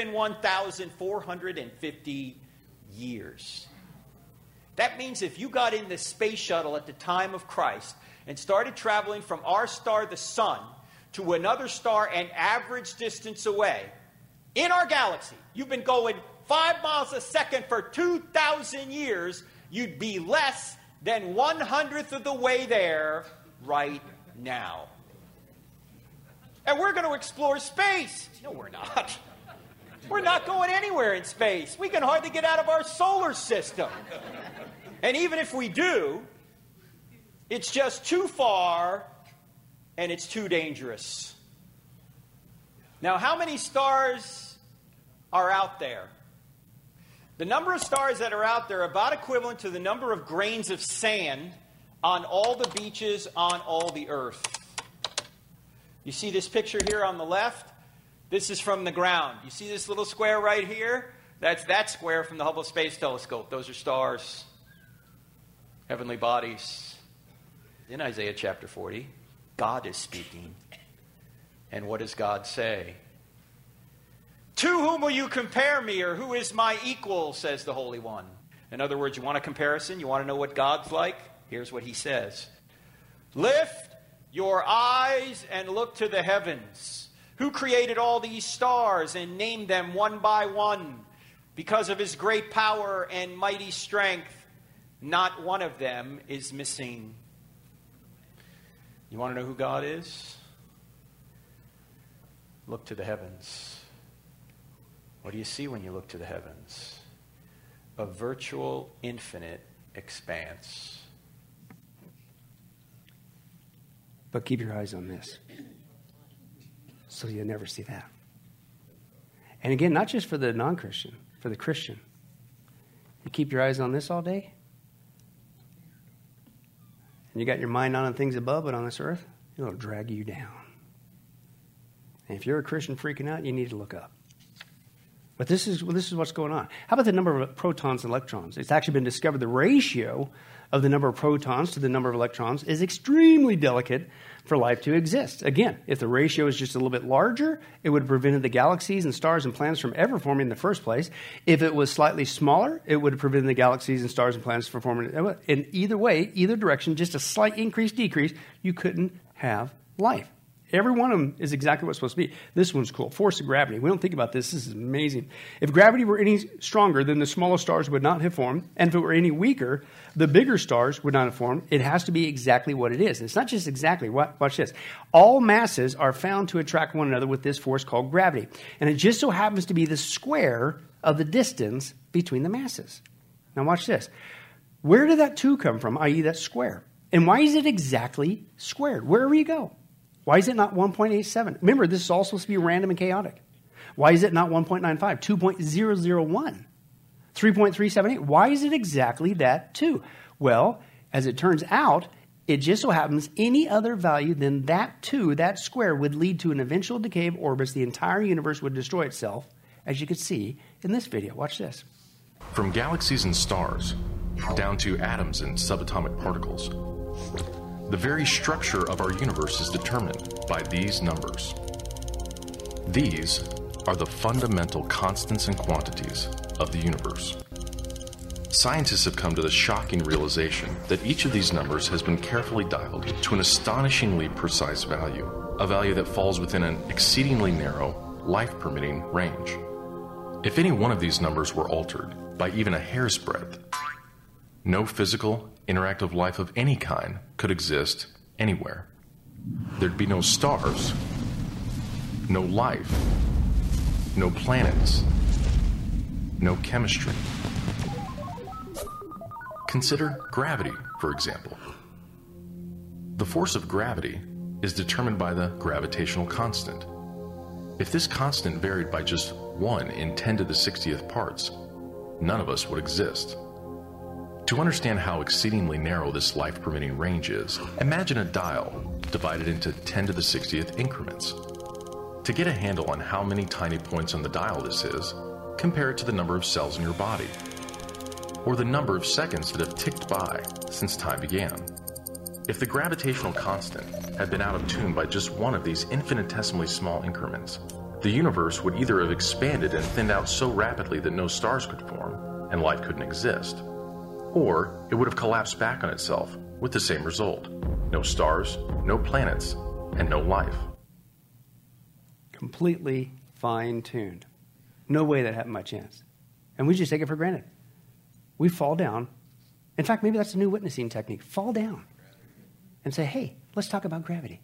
201,450 years. That means if you got in the space shuttle at the time of Christ and started traveling from our star, the sun, to another star an average distance away, in our galaxy, you've been going 5 miles a second for 2,000 years, you'd be less than 1/100th of the way there right now. And we're going to explore space. No, we're not. We're not going anywhere in space. We can hardly get out of our solar system. And even if we do, it's just too far and it's too dangerous. Now, how many stars are out there? The number of stars that are out there are about equivalent to the number of grains of sand on all the beaches on all the Earth. You see this picture here on the left? This is from the ground. You see this little square right here? That's that square from the Hubble Space Telescope. Those are stars, heavenly bodies. In Isaiah chapter 40, God is speaking. And what does God say? To whom will you compare me, or who is my equal, says the Holy One. In other words, you want a comparison? You want to know what God's like? Here's what he says. Lift your eyes and look to the heavens. Who created all these stars and named them one by one? Because of his great power and mighty strength, not one of them is missing. You want to know who God is? Look to the heavens. What do you see when you look to the heavens? A virtual, infinite expanse. But keep your eyes on this, so you'll never see that. And again, not just for the non-Christian, for the Christian. You keep your eyes on this all day, and you got your mind not on things above, but on this earth, it'll drag you down. And if you're a Christian freaking out, you need to look up. But this is what's going on. How about the number of protons and electrons? It's actually been discovered the ratio of the number of protons to the number of electrons is extremely delicate for life to exist. Again, if the ratio is just a little bit larger, it would have prevented the galaxies and stars and planets from ever forming in the first place. If it was slightly smaller, it would have prevented the galaxies and stars and planets from forming. In either way, either direction, just a slight increase, decrease, you couldn't have life. Every one of them is exactly what's supposed to be. This one's cool. Force of gravity. We don't think about this. This is amazing. If gravity were any stronger, then the smaller stars would not have formed. And if it were any weaker, the bigger stars would not have formed. It has to be exactly what it is. And it's not just exactly. Watch this. All masses are found to attract one another with this force called gravity. And it just so happens to be the square of the distance between the masses. Now watch this. Where did that 2 come from, i.e. that square? And why is it exactly squared? Wherever you go. Why is it not 1.87? Remember, this is all supposed to be random and chaotic. Why is it not 1.95, 2.001, 3.378? Why is it exactly that 2? Well, as it turns out, it just so happens any other value than that 2, that square, would lead to an eventual decay of orbits. The entire universe would destroy itself, as you can see in this video. Watch this. From galaxies and stars, down to atoms and subatomic particles, the very structure of our universe is determined by these numbers. These are the fundamental constants and quantities of the universe. Scientists have come to the shocking realization that each of these numbers has been carefully dialed to an astonishingly precise value, a value that falls within an exceedingly narrow, life-permitting range. If any one of these numbers were altered by even a hair's breadth, no physical, interactive life of any kind could exist anywhere. There'd be no stars, no life, no planets, no chemistry. Consider gravity, for example. The force of gravity is determined by the gravitational constant. If this constant varied by just 1 in 10 to the 60th parts, none of us would exist. To understand how exceedingly narrow this life-permitting range is, imagine a dial divided into 10 to the 60th increments. To get a handle on how many tiny points on the dial this is, compare it to the number of cells in your body, or the number of seconds that have ticked by since time began. If the gravitational constant had been out of tune by just one of these infinitesimally small increments, the universe would either have expanded and thinned out so rapidly that no stars could form and life couldn't exist, or it would have collapsed back on itself with the same result. No stars, no planets, and no life. Completely fine-tuned. No way that happened by chance. And we just take it for granted. We fall down. In fact, maybe that's a new witnessing technique. Fall down and say, hey, let's talk about gravity.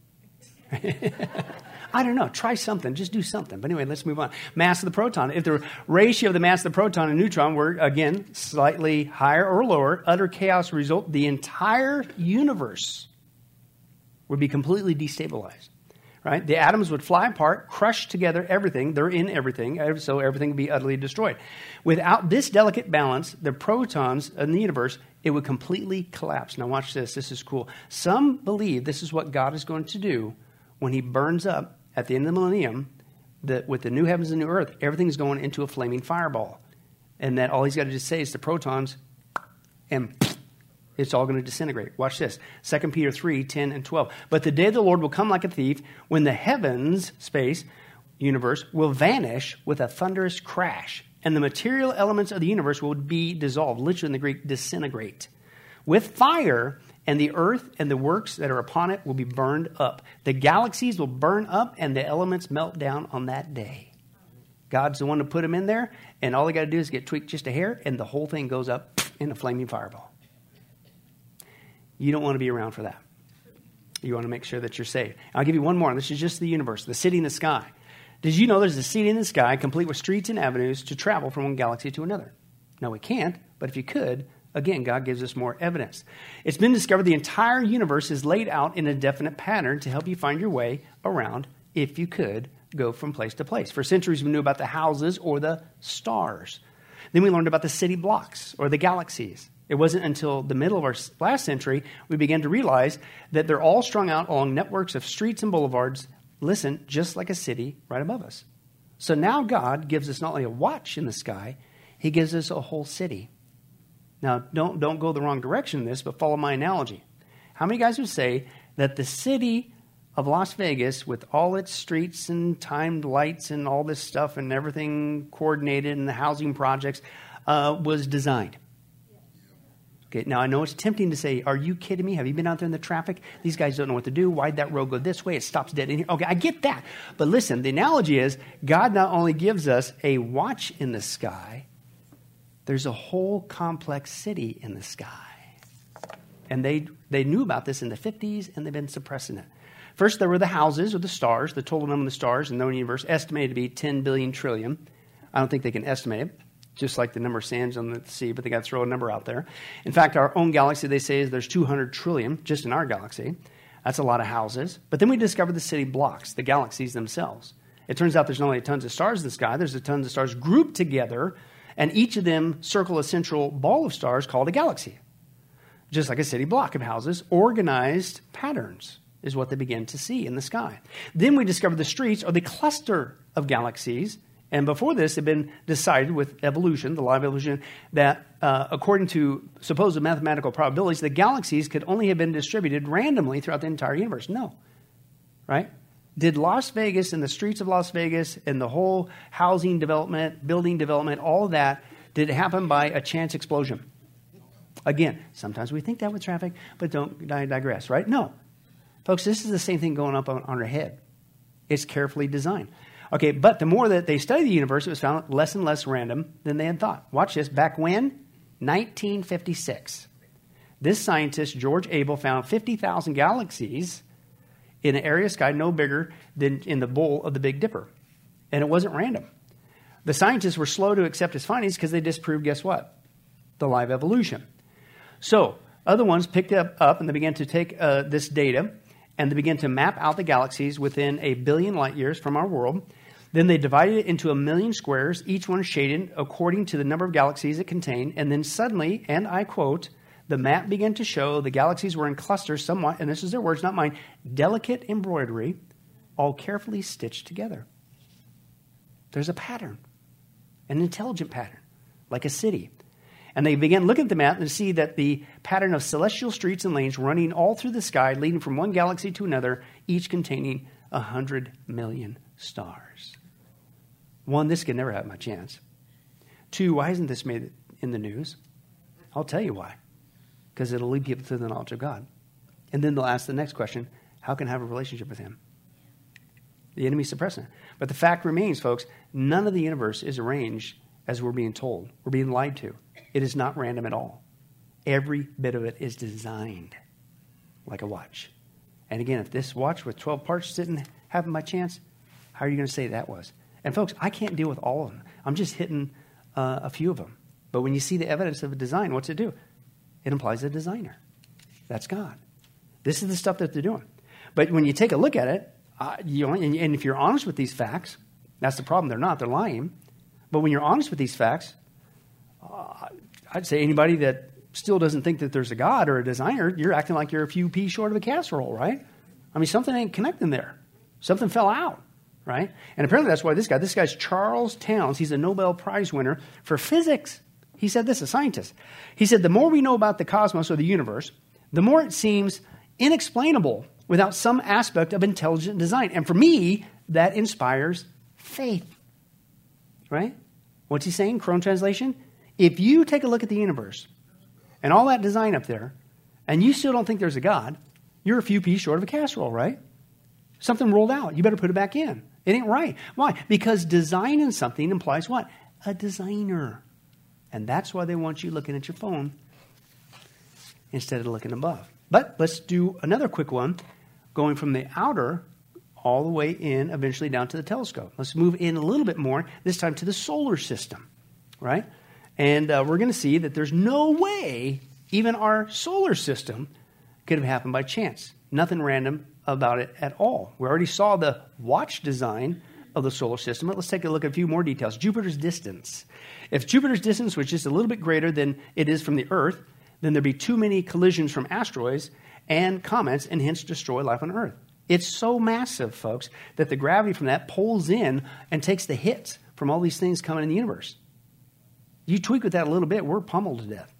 I don't know. Try something. Just do something. But anyway, let's move on. Mass of the proton. If the ratio of the mass of the proton and neutron were, again, slightly higher or lower, utter chaos would result. The entire universe would be completely destabilized. Right? The atoms would fly apart, crush together everything. They're in everything, so everything would be utterly destroyed. Without this delicate balance, the protons in the universe, it would completely collapse. Now watch this. This is cool. Some believe this is what God is going to do when he burns up at the end of the millennium, that with the new heavens and new earth, everything's going into a flaming fireball. And that all he's got to just say is the protons, and it's all going to disintegrate. Watch this. 2 Peter 3, 10 and 12. But the day of the Lord will come like a thief, when the heavens, space, universe, will vanish with a thunderous crash, and the material elements of the universe will be dissolved. Literally in the Greek, disintegrate. With fire, and the earth and the works that are upon it will be burned up. The galaxies will burn up, and the elements melt down on that day. God's the one to put them in there, and all they got to do is get tweaked just a hair, and the whole thing goes up in a flaming fireball. You don't want to be around for that. You want to make sure that you're saved. I'll give you one more. This is just the universe, the city in the sky. Did you know there's a city in the sky complete with streets and avenues to travel from one galaxy to another? No, we can't, but if you could, again, God gives us more evidence. It's been discovered the entire universe is laid out in a definite pattern to help you find your way around, if you could, go from place to place. For centuries, we knew about the houses or the stars. Then we learned about the city blocks or the galaxies. It wasn't until the middle of our last century we began to realize that they're all strung out along networks of streets and boulevards, listen, just like a city right above us. So now God gives us not only a watch in the sky, he gives us a whole city. Now, don't go the wrong direction in this, but follow my analogy. How many guys would say that the city of Las Vegas, with all its streets and timed lights and all this stuff and everything coordinated and the housing projects, was designed? Okay, now I know it's tempting to say, are you kidding me? Have you been out there in the traffic? These guys don't know what to do. Why'd that road go this way? It stops dead in here. Okay, I get that. But listen, the analogy is God not only gives us a watch in the sky, there's a whole complex city in the sky. And they knew about this in the 50s, and they've been suppressing it. First, there were the houses or the stars. The total number of the stars in the known universe estimated to be 10 billion trillion. I don't think they can estimate it, just like the number of sands on the sea, but they got to throw a number out there. In fact, our own galaxy, they say, is there's 200 trillion just in our galaxy. That's a lot of houses. But then we discovered the city blocks, the galaxies themselves. It turns out there's not only tons of stars in the sky, there's tons of stars grouped together, and each of them circle a central ball of stars called a galaxy. Just like a city block of houses, organized patterns is what they began to see in the sky. Then we discovered the streets are the cluster of galaxies. And before this, it had been decided with evolution, the law of evolution, that according to supposed mathematical probabilities, the galaxies could only have been distributed randomly throughout the entire universe. No. Right? Did Las Vegas and the streets of Las Vegas and the whole housing development, building development, all of that, did it happen by a chance explosion? Again, sometimes we think that with traffic, but don't digress, right? No. Folks, this is the same thing going up on our head. It's carefully designed. Okay, but the more that they studied the universe, it was found less and less random than they had thought. Watch this. Back when? 1956. This scientist, George Abel, found 50,000 galaxies in an area of sky no bigger than in the bowl of the Big Dipper. And it wasn't random. The scientists were slow to accept his findings because they disproved, guess what? The law of evolution. So other ones picked it up and they began to take this data and they began to map out the galaxies within 1 billion light years from our world. Then they divided it into 1 million squares, each one shaded according to the number of galaxies it contained. And then suddenly, and I quote, the map began to show the galaxies were in clusters somewhat, and this is their words, not mine, delicate embroidery, all carefully stitched together. There's a pattern, an intelligent pattern, like a city. And they began looking at the map and see that the pattern of celestial streets and lanes running all through the sky, leading from one galaxy to another, each containing 100 million stars. One, this could never have my chance. Two, why isn't this made in the news? I'll tell you why. Because it'll lead people to the knowledge of God. And then they'll ask the next question, how can I have a relationship with him? The enemy's suppressing it. But the fact remains, folks, none of the universe is arranged as we're being told. We're being lied to. It is not random at all. Every bit of it is designed like a watch. And again, if this watch with 12 parts didn't happen by chance, how are you going to say that was? And folks, I can't deal with all of them. I'm just hitting a few of them. But when you see the evidence of a design, what's it do? It implies a designer. That's God. This is the stuff that they're doing. But when you take a look at it, and if you're honest with these facts, that's the problem. They're not. They're lying. But when you're honest with these facts, I'd say anybody that still doesn't think that there's a God or a designer, you're acting like you're a few peas short of a casserole, right? I mean, something ain't connecting there. Something fell out, right? And apparently that's why this guy's Charles Townes. He's a Nobel Prize winner for physics. He said this, a scientist. He said, the more we know about the cosmos or the universe, the more it seems inexplainable without some aspect of intelligent design. And for me, that inspires faith, right? What's he saying? Crone translation. If you take a look at the universe and all that design up there, and you still don't think there's a God, you're a few peas short of a casserole, right? Something rolled out. You better put it back in. It ain't right. Why? Because design in something implies what? A designer. And that's why they want you looking at your phone instead of looking above. But let's do another quick one, going from the outer all the way in, eventually down to the telescope. Let's move in a little bit more, this time to the solar system, right? And we're going to see that there's no way even our solar system could have happened by chance. Nothing random about it at all. We already saw the watch design of the solar system. But let's take a look at a few more details. Jupiter's distance. If Jupiter's distance was just a little bit greater than it is from the Earth, then there'd be too many collisions from asteroids and comets and hence destroy life on Earth. It's so massive, folks, that the gravity from that pulls in and takes the hits from all these things coming in the universe. You tweak with that a little bit, we're pummeled to death.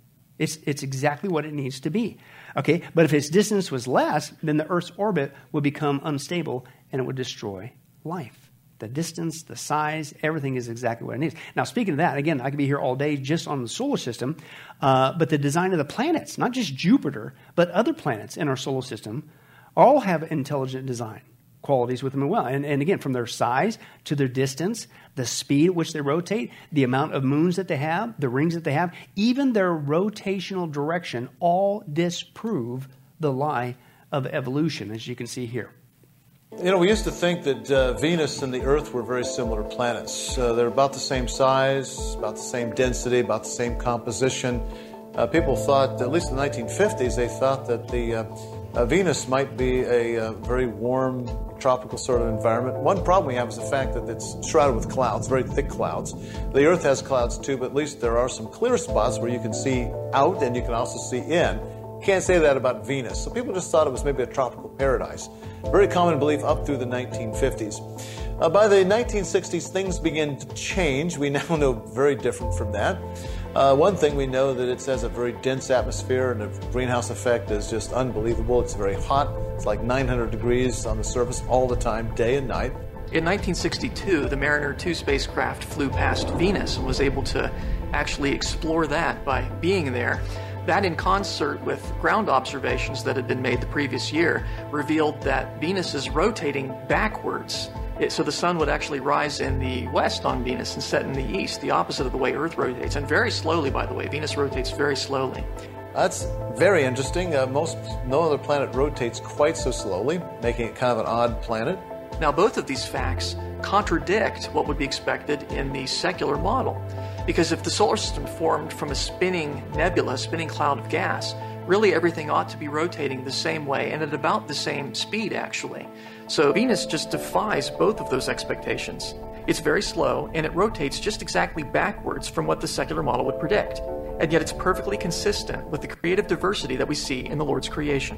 It's exactly what it needs to be. Okay, but if its distance was less, then the Earth's orbit would become unstable and it would destroy life. The distance, the size, everything is exactly what it needs. Now, speaking of that, again, I could be here all day just on the solar system, but the design of the planets, not just Jupiter, but other planets in our solar system, all have intelligent design qualities with them as well. And again, from their size to their distance, the speed at which they rotate, the amount of moons that they have, the rings that they have, even their rotational direction, all disprove the lie of evolution, as you can see here. You know, we used to think that Venus and the Earth were very similar planets. They're about the same size, about the same density, about the same composition. People thought, at least in the 1950s, they thought that the Venus might be a very warm, tropical sort of environment. One problem we have is the fact that it's shrouded with clouds, very thick clouds. The Earth has clouds too, but at least there are some clear spots where you can see out and you can also see in. Can't say that about Venus. So people just thought it was maybe a tropical paradise. Very common belief up through the 1950s. By the 1960s, things began to change. We now know very different from that. One thing we know that it has a very dense atmosphere and the greenhouse effect is just unbelievable. It's very hot. It's like 900 degrees on the surface all the time, day and night. In 1962, the Mariner 2 spacecraft flew past Venus and was able to actually explore that by being there. That, in concert with ground observations that had been made the previous year, revealed that Venus is rotating backwards. So the sun would actually rise in the west on Venus and set in the east, the opposite of the way Earth rotates. And very slowly, by the way. Venus rotates very slowly. That's very interesting. No other planet rotates quite so slowly, making it kind of an odd planet. Now, both of these facts contradict what would be expected in the secular model. Because if the solar system formed from a spinning nebula, spinning cloud of gas, really everything ought to be rotating the same way and at about the same speed, actually. So Venus just defies both of those expectations. It's very slow, and it rotates just exactly backwards from what the secular model would predict. And yet it's perfectly consistent with the creative diversity that we see in the Lord's creation.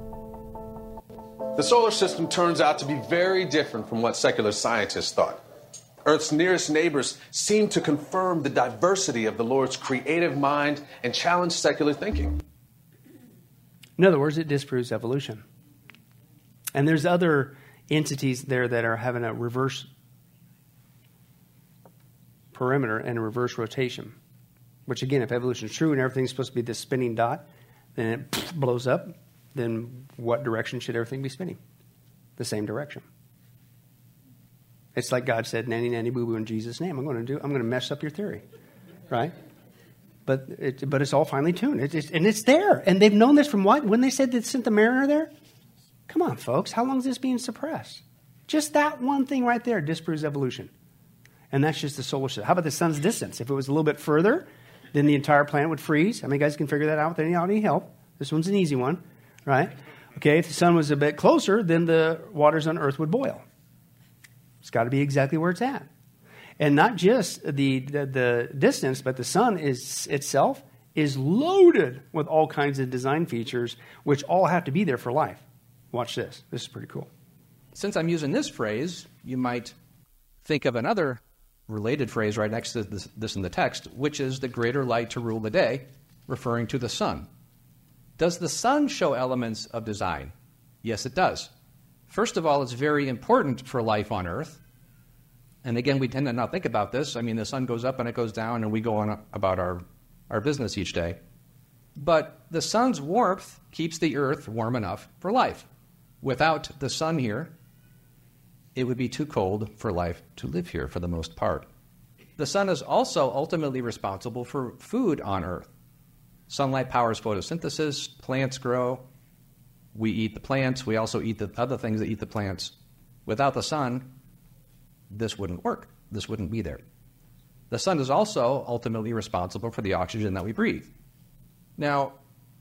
The solar system turns out to be very different from what secular scientists thought. Earth's nearest neighbors seem to confirm the diversity of the Lord's creative mind and challenge secular thinking. In other words, it disproves evolution. And there's other entities there that are having a reverse perimeter and a reverse rotation. Which, again, if evolution is true and everything's supposed to be this spinning dot, then it blows up, then what direction should everything be spinning? The same direction. It's like God said, nanny, nanny, boo-boo in Jesus' name. I'm going to mess up your theory, right? But it's all finely tuned. And it's there. And they've known this from what? When they said they sent the Mariner there? Come on, folks. How long is this being suppressed? Just that one thing right there disproves evolution. And that's just the solar system. How about the sun's distance? If it was a little bit further, then the entire planet would freeze. How many guys can figure that out without any help? This one's an easy one, right? Okay, if the sun was a bit closer, then the waters on Earth would boil. It's got to be exactly where it's at. And not just the distance, but the sun itself is loaded with all kinds of design features, which all have to be there for life. Watch this. This is pretty cool. Since I'm using this phrase, you might think of another related phrase right next to this in the text, which is the greater light to rule the day, referring to the sun. Does the sun show elements of design? Yes, it does. First of all, it's very important for life on Earth. And again, we tend to not think about this. I mean, the sun goes up and it goes down, and we go on about our business each day. But the sun's warmth keeps the Earth warm enough for life. Without the sun here, it would be too cold for life to live here for the most part. The sun is also ultimately responsible for food on Earth. Sunlight powers photosynthesis, plants grow. We eat the plants. We also eat the other things that eat the plants. Without the sun, this wouldn't work. This wouldn't be there. The sun is also ultimately responsible for the oxygen that we breathe. Now,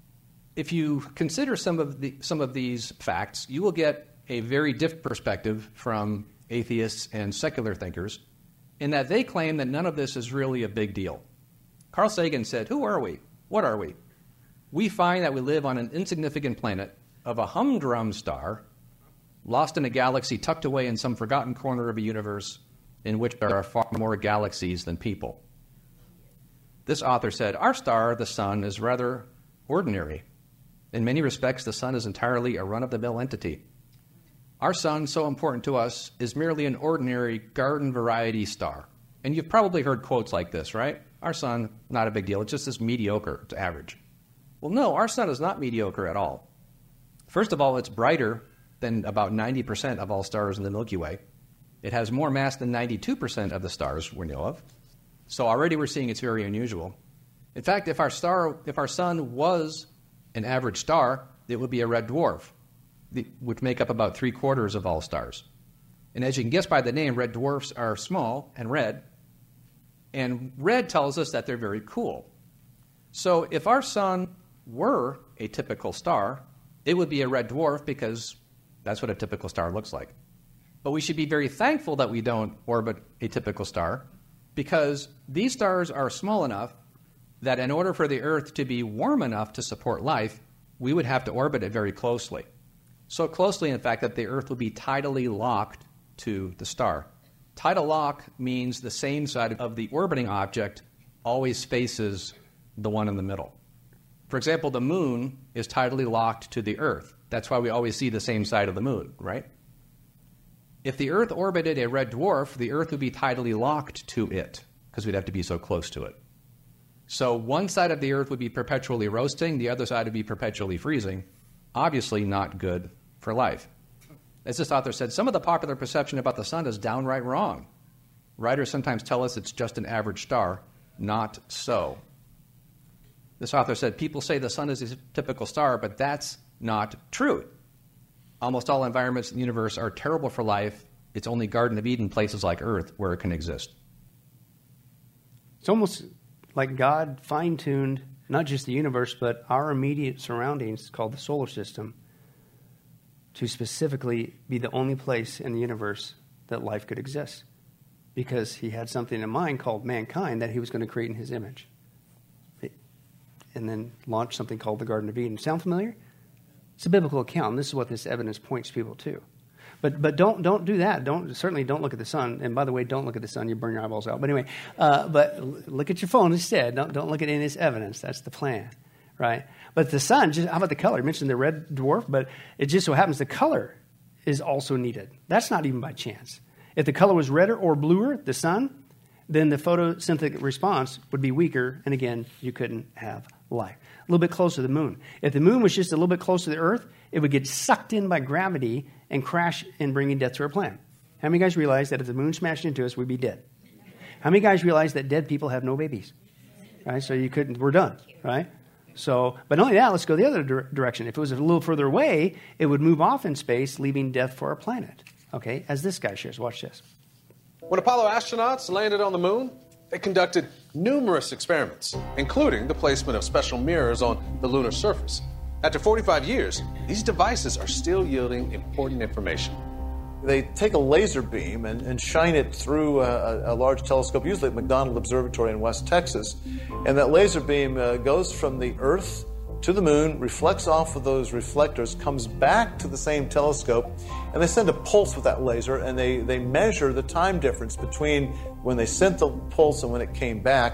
if you consider some of these facts, you will get a very different perspective from atheists and secular thinkers, in that they claim that none of this is really a big deal. Carl Sagan said, "Who are we? What are we? We find that we live on an insignificant planet of a humdrum star lost in a galaxy tucked away in some forgotten corner of a universe in which there are far more galaxies than people. This author said, our star, the sun, is rather ordinary. In many respects, the sun is entirely a run-of-the-mill entity. Our sun, so important to us, is merely an ordinary garden-variety star. And you've probably heard quotes like this, right? Our sun, not a big deal. It's just this mediocre. It's average. Well, no, our sun is not mediocre at all. First of all, it's brighter than about 90% of all stars in the Milky Way. It has more mass than 92% of the stars we know of. So already we're seeing it's very unusual. In fact, if our sun was an average star, it would be a red dwarf, which make up about 3/4 of all stars. And as you can guess by the name, red dwarfs are small and red. And red tells us that they're very cool. So if our sun were a typical star, it would be a red dwarf because that's what a typical star looks like. But we should be very thankful that we don't orbit a typical star because these stars are small enough that in order for the Earth to be warm enough to support life, we would have to orbit it very closely. So closely, in fact, that the Earth would be tidally locked to the star. Tidal lock means the same side of the orbiting object always faces the one in the middle. For example, the moon is tidally locked to the Earth. That's why we always see the same side of the moon, right? If the Earth orbited a red dwarf, the Earth would be tidally locked to it because we'd have to be so close to it. So one side of the Earth would be perpetually roasting, the other side would be perpetually freezing. Obviously not good for life. As this author said, some of the popular perception about the sun is downright wrong. Writers sometimes tell us it's just an average star. Not so. This author said, people say the sun is a typical star, but that's not true. Almost all environments in the universe are terrible for life. It's only Garden of Eden places like Earth where it can exist. It's almost like God fine-tuned not just the universe, but our immediate surroundings, called the solar system, to specifically be the only place in the universe that life could exist. Because he had something in mind called mankind that he was going to create in his image. And then launch something called the Garden of Eden. Sound familiar? It's a biblical account, and this is what this evidence points people to. But don't do that. Certainly don't look at the sun. And by the way, don't look at the sun. You burn your eyeballs out. But anyway, but look at your phone instead. Don't look at any of this evidence. That's the plan, right? But the sun, how about the color? I mentioned the red dwarf, but it just so happens the color is also needed. That's not even by chance. If the color was redder or bluer, the sun, then the photosynthetic response would be weaker, and again, you couldn't have life. A little bit closer to the moon. If the moon was just a little bit closer to the Earth, it would get sucked in by gravity and crash and bringing death to our planet. How many guys realize that if the moon smashed into us, we'd be dead? How many guys realize that dead people have no babies? Right? So we're done, right? So, but not only that, let's go the other direction. If it was a little further away, it would move off in space, leaving death for our planet. Okay, as this guy shares. Watch this. When Apollo astronauts landed on the moon, they conducted numerous experiments, including the placement of special mirrors on the lunar surface. After 45 years, these devices are still yielding important information. They take a laser beam and shine it through a large telescope, usually at McDonald Observatory in West Texas. And that laser beam goes from the Earth to the moon, reflects off of those reflectors, comes back to the same telescope, and they send a pulse with that laser, and they measure the time difference between when they sent the pulse and when it came back.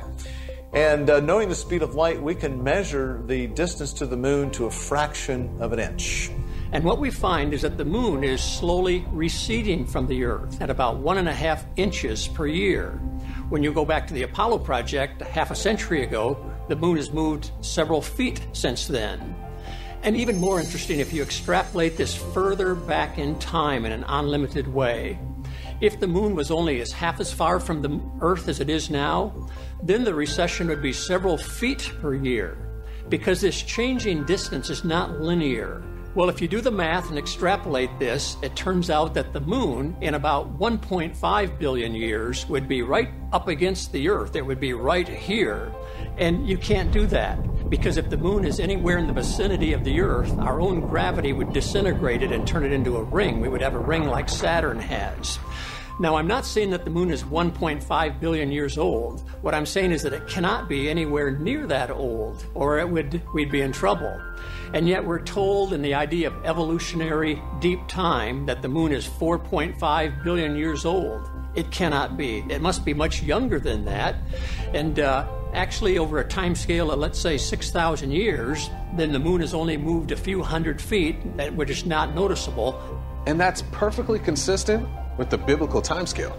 And knowing the speed of light, we can measure the distance to the moon to a fraction of an inch. And what we find is that the moon is slowly receding from the Earth at about 1.5 inches per year. When you go back to the Apollo project half a century ago, the moon has moved several feet since then. And even more interesting, if you extrapolate this further back in time in an unlimited way, if the moon was only half as far from the Earth as it is now, then the recession would be several feet per year, because this changing distance is not linear. Well, if you do the math and extrapolate this, it turns out that the moon, in about 1.5 billion years, would be right up against the Earth. It would be right here. And you can't do that, because if the moon is anywhere in the vicinity of the Earth, our own gravity would disintegrate it and turn it into a ring. We would have a ring like Saturn has. Now, I'm not saying that the moon is 1.5 billion years old. What I'm saying is that it cannot be anywhere near that old, or we'd be in trouble. And yet we're told in the idea of evolutionary deep time that the moon is 4.5 billion years old. It cannot be. It must be much younger than that. And actually, over a time scale of, let's say, 6,000 years, then the moon has only moved a few hundred feet, which is not noticeable. And that's perfectly consistent with the biblical timescale.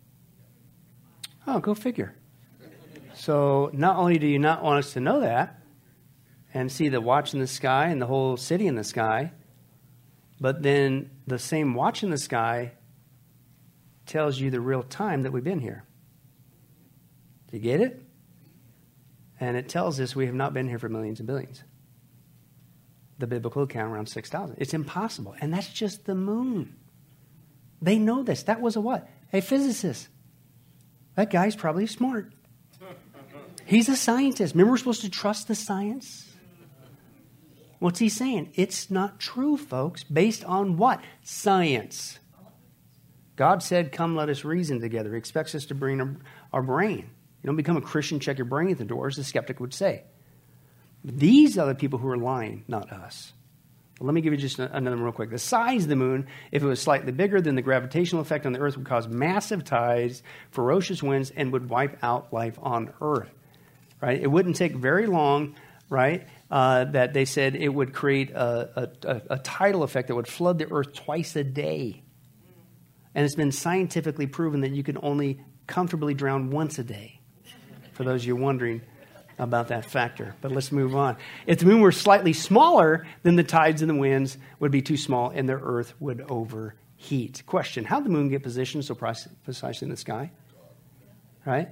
Oh, go figure. So not only do you not want us to know that and see the watch in the sky and the whole city in the sky, but then the same watch in the sky tells you the real time that we've been here. Do you get it? And it tells us we have not been here for millions and billions. The biblical account around 6,000. It's impossible. And that's just the moon. They know this. That was a what? A physicist. That guy's probably smart. He's a scientist. Remember, we're supposed to trust the science? What's he saying? It's not true, folks. Based on what? Science. God said, come, let us reason together. He expects us to bring our brain. You don't become a Christian, check your brain at the door, as the skeptic would say. These are the people who are lying, not us. Well, let me give you just another one real quick. The size of the moon, if it was slightly bigger, then the gravitational effect on the Earth would cause massive tides, ferocious winds, and would wipe out life on Earth. Right? It wouldn't take very long, right, that they said it would create a tidal effect that would flood the Earth twice a day. And it's been scientifically proven that you can only comfortably drown once a day, for those of you wondering about that factor. But let's move on. If the moon were slightly smaller, then the tides and the winds would be too small and the Earth would overheat. Question, how did the moon get positioned so precisely in the sky? Right?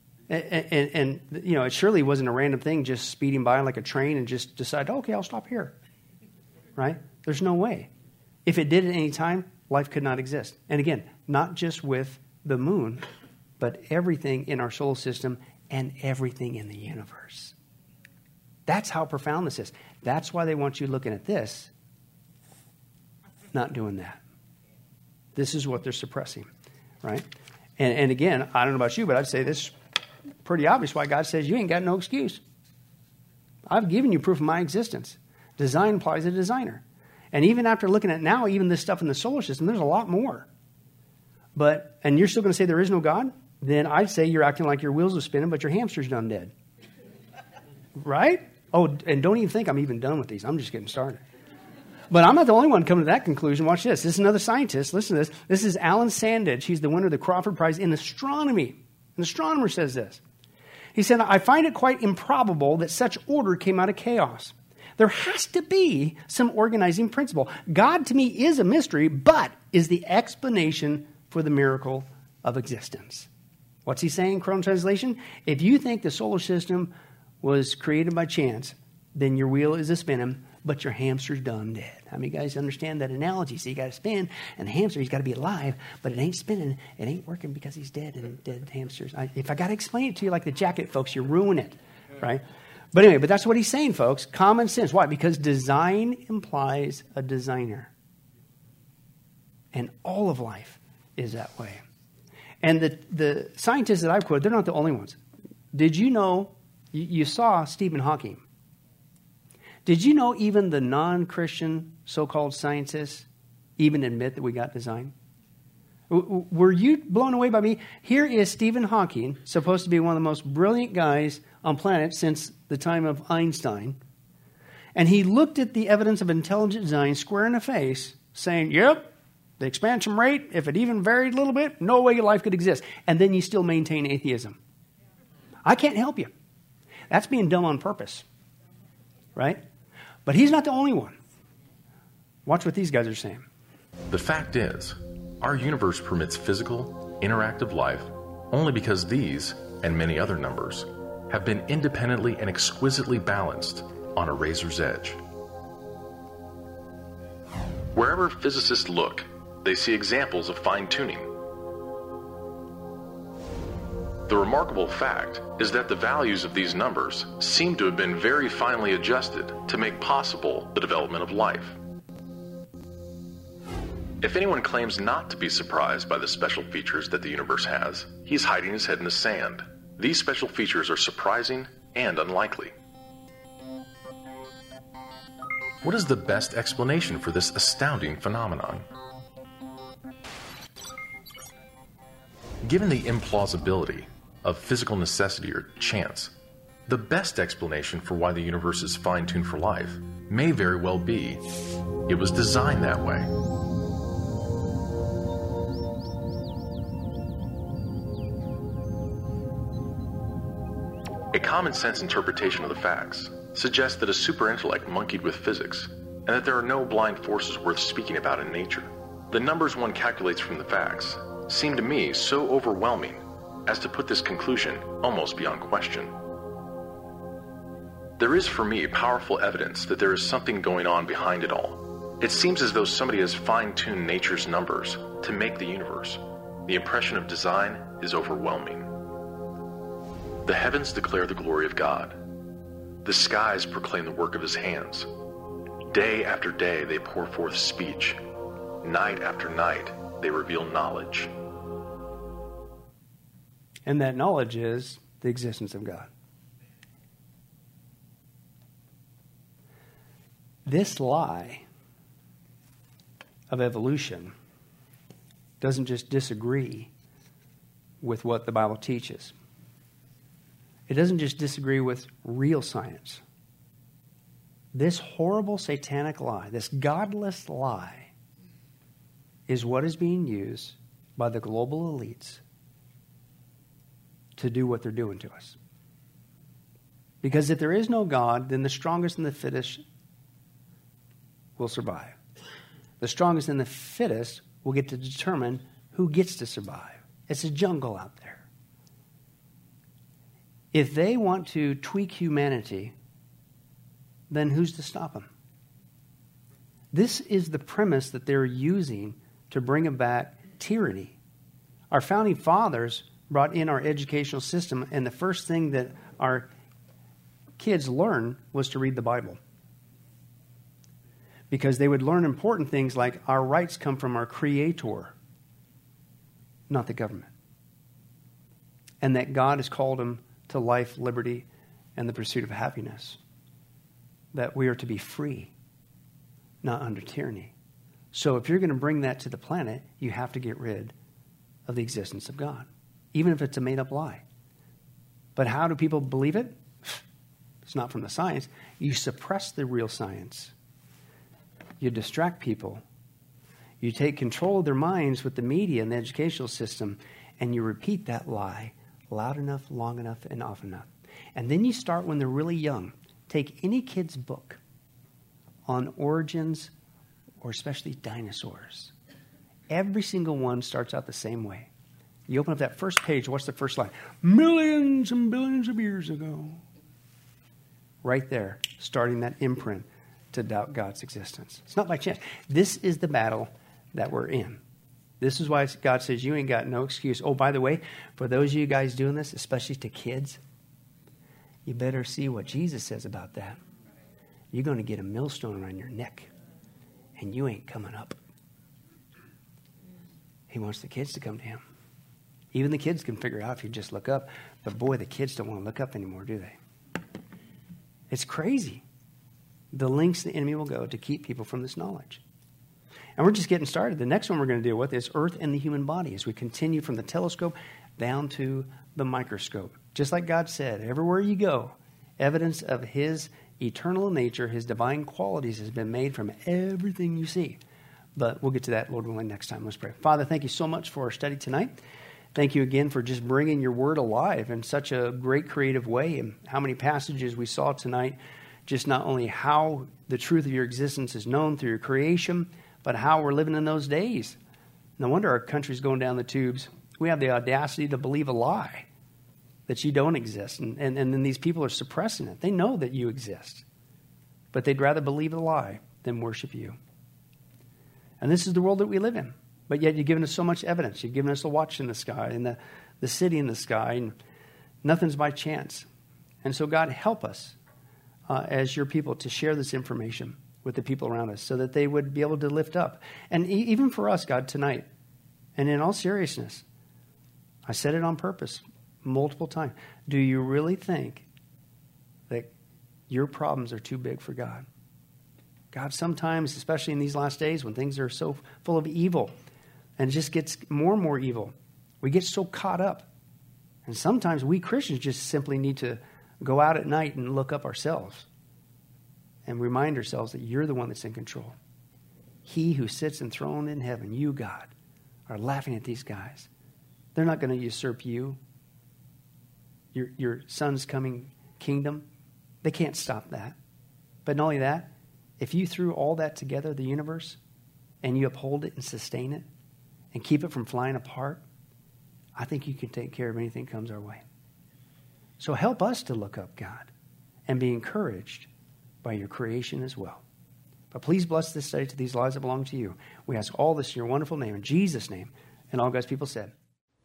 And you know, it surely wasn't a random thing just speeding by like a train and just decide, oh, okay, I'll stop here. Right? There's no way. If it did at any time, life could not exist. And again, not just with the moon, but everything in our solar system and everything in the universe. That's how profound this is. That's why they want you looking at this, not doing that. This is what they're suppressing, right? And again, I don't know about you, but I'd say this is pretty obvious why God says you ain't got no excuse. I've given you proof of my existence. Design implies a designer. And even after looking at now, even this stuff in the solar system, there's a lot more. And you're still going to say there is no God? Then I'd say you're acting like your wheels are spinning, but your hamster's done dead. Right? Oh, and don't even think I'm even done with these. I'm just getting started. But I'm not the only one coming to that conclusion. Watch this. This is another scientist. Listen to this. This is Alan Sandage. He's the winner of the Crawford Prize in astronomy. An astronomer says this. He said, I find it quite improbable that such order came out of chaos. There has to be some organizing principle. God to me is a mystery, but is the explanation for the miracle of existence. What's he saying, Crown Translation? If you think the solar system was created by chance, then your wheel is a-spinning, but your hamster's done dead. How many guys understand that analogy? So you got to spin, and the hamster, he's got to be alive, but it ain't spinning. It ain't working because he's dead, and dead hamsters. If I got to explain it to you like the jacket, folks, you ruin it, right? But anyway, but that's what he's saying, folks. Common sense. Why? Because design implies a designer. And all of life is that way. And the scientists that I've quoted, they're not the only ones. Did you know, you saw Stephen Hawking. Did you know even the non-Christian so-called scientists even admit that we got design? Were you blown away by me? Here is Stephen Hawking, supposed to be one of the most brilliant guys on planet since the time of Einstein. And he looked at the evidence of intelligent design square in the face, saying, yep, the expansion rate, if it even varied a little bit, no way your life could exist. And then you still maintain atheism. I can't help you. That's being dumb on purpose. Right? But he's not the only one. Watch what these guys are saying. The fact is, our universe permits physical, interactive life only because these, and many other numbers, have been independently and exquisitely balanced on a razor's edge. Wherever physicists look, they see examples of fine-tuning. The remarkable fact is that the values of these numbers seem to have been very finely adjusted to make possible the development of life. If anyone claims not to be surprised by the special features that the universe has, he's hiding his head in the sand. These special features are surprising and unlikely. What is the best explanation for this astounding phenomenon? Given the implausibility of physical necessity or chance, the best explanation for why the universe is fine-tuned for life may very well be it was designed that way. A common-sense interpretation of the facts suggests that a super-intellect monkeyed with physics, and that there are no blind forces worth speaking about in nature. The numbers one calculates from the facts seem to me so overwhelming as to put this conclusion almost beyond question. There is for me powerful evidence that there is something going on behind it all. It seems as though somebody has fine-tuned nature's numbers to make the universe. The impression of design is overwhelming. The heavens declare the glory of God. The skies proclaim the work of his hands. Day after day they pour forth speech. Night after night they reveal knowledge. And that knowledge is the existence of God. This lie of evolution doesn't just disagree with what the Bible teaches. It doesn't just disagree with real science. This horrible satanic lie, this godless lie, is what is being used by the global elites to do what they're doing to us. Because if there is no God, then the strongest and the fittest will survive. The strongest and the fittest will get to determine who gets to survive. It's a jungle out there. If they want to tweak humanity, then who's to stop them? This is the premise that they're using to bring about tyranny. Our founding fathers brought in our educational system, and the first thing that our kids learned was to read the Bible. Because they would learn important things like our rights come from our Creator, not the government. And that God has called them to life, liberty, and the pursuit of happiness. That we are to be free, not under tyranny. So if you're going to bring that to the planet, you have to get rid of the existence of God, even if it's a made-up lie. But how do people believe it? It's not from the science. You suppress the real science. You distract people. You take control of their minds with the media and the educational system, and you repeat that lie loud enough, long enough, and often enough. And then you start when they're really young. Take any kid's book on origins, or especially dinosaurs. Every single one starts out the same way. You open up that first page, what's the first line? Millions and billions of years ago. Right there, starting that imprint to doubt God's existence. It's not by chance. This is the battle that we're in. This is why God says you ain't got no excuse. Oh, by the way, for those of you guys doing this, especially to kids, you better see what Jesus says about that. You're going to get a millstone around your neck, and you ain't coming up. He wants the kids to come to him. Even the kids can figure out if you just look up. But boy, the kids don't want to look up anymore, do they? It's crazy. The lengths the enemy will go to keep people from this knowledge. And we're just getting started. The next one we're going to deal with is Earth and the human body as we continue from the telescope down to the microscope. Just like God said, everywhere you go, evidence of his eternal nature, his divine qualities has been made from everything you see. But we'll get to that, Lord willing, next time. Let's pray. Father, thank you so much for our study tonight. Thank you again for just bringing your word alive in such a great creative way, and how many passages we saw tonight, just not only how the truth of your existence is known through your creation, but how we're living in those days. No wonder our country's going down the tubes. We have the audacity to believe a lie that you don't exist. And then these people are suppressing it. They know that you exist. But they'd rather believe a lie than worship you. And this is the world that we live in. But yet you've given us so much evidence. You've given us a watch in the sky and the city in the sky. And nothing's by chance. And so God, help us as your people to share this information. with the people around us so that they would be able to lift up. And even for us, God, tonight, and in all seriousness, I said it on purpose multiple times. Do you really think that your problems are too big for God? God, sometimes, especially in these last days when things are so full of evil and it just gets more and more evil, we get so caught up. And sometimes we Christians just simply need to go out at night and look up ourselves and remind ourselves that you're the one that's in control. He who sits enthroned in heaven, you, God, are laughing at these guys. They're not going to usurp you, your son's coming kingdom. They can't stop that. But not only that, if you threw all that together, the universe, and you uphold it and sustain it and keep it from flying apart, I think you can take care of anything that comes our way. So help us to look up, God, and be encouraged by your creation as well. But please bless this study to these lives that belong to you. We ask all this in your wonderful name, in Jesus' name. And all God's people said.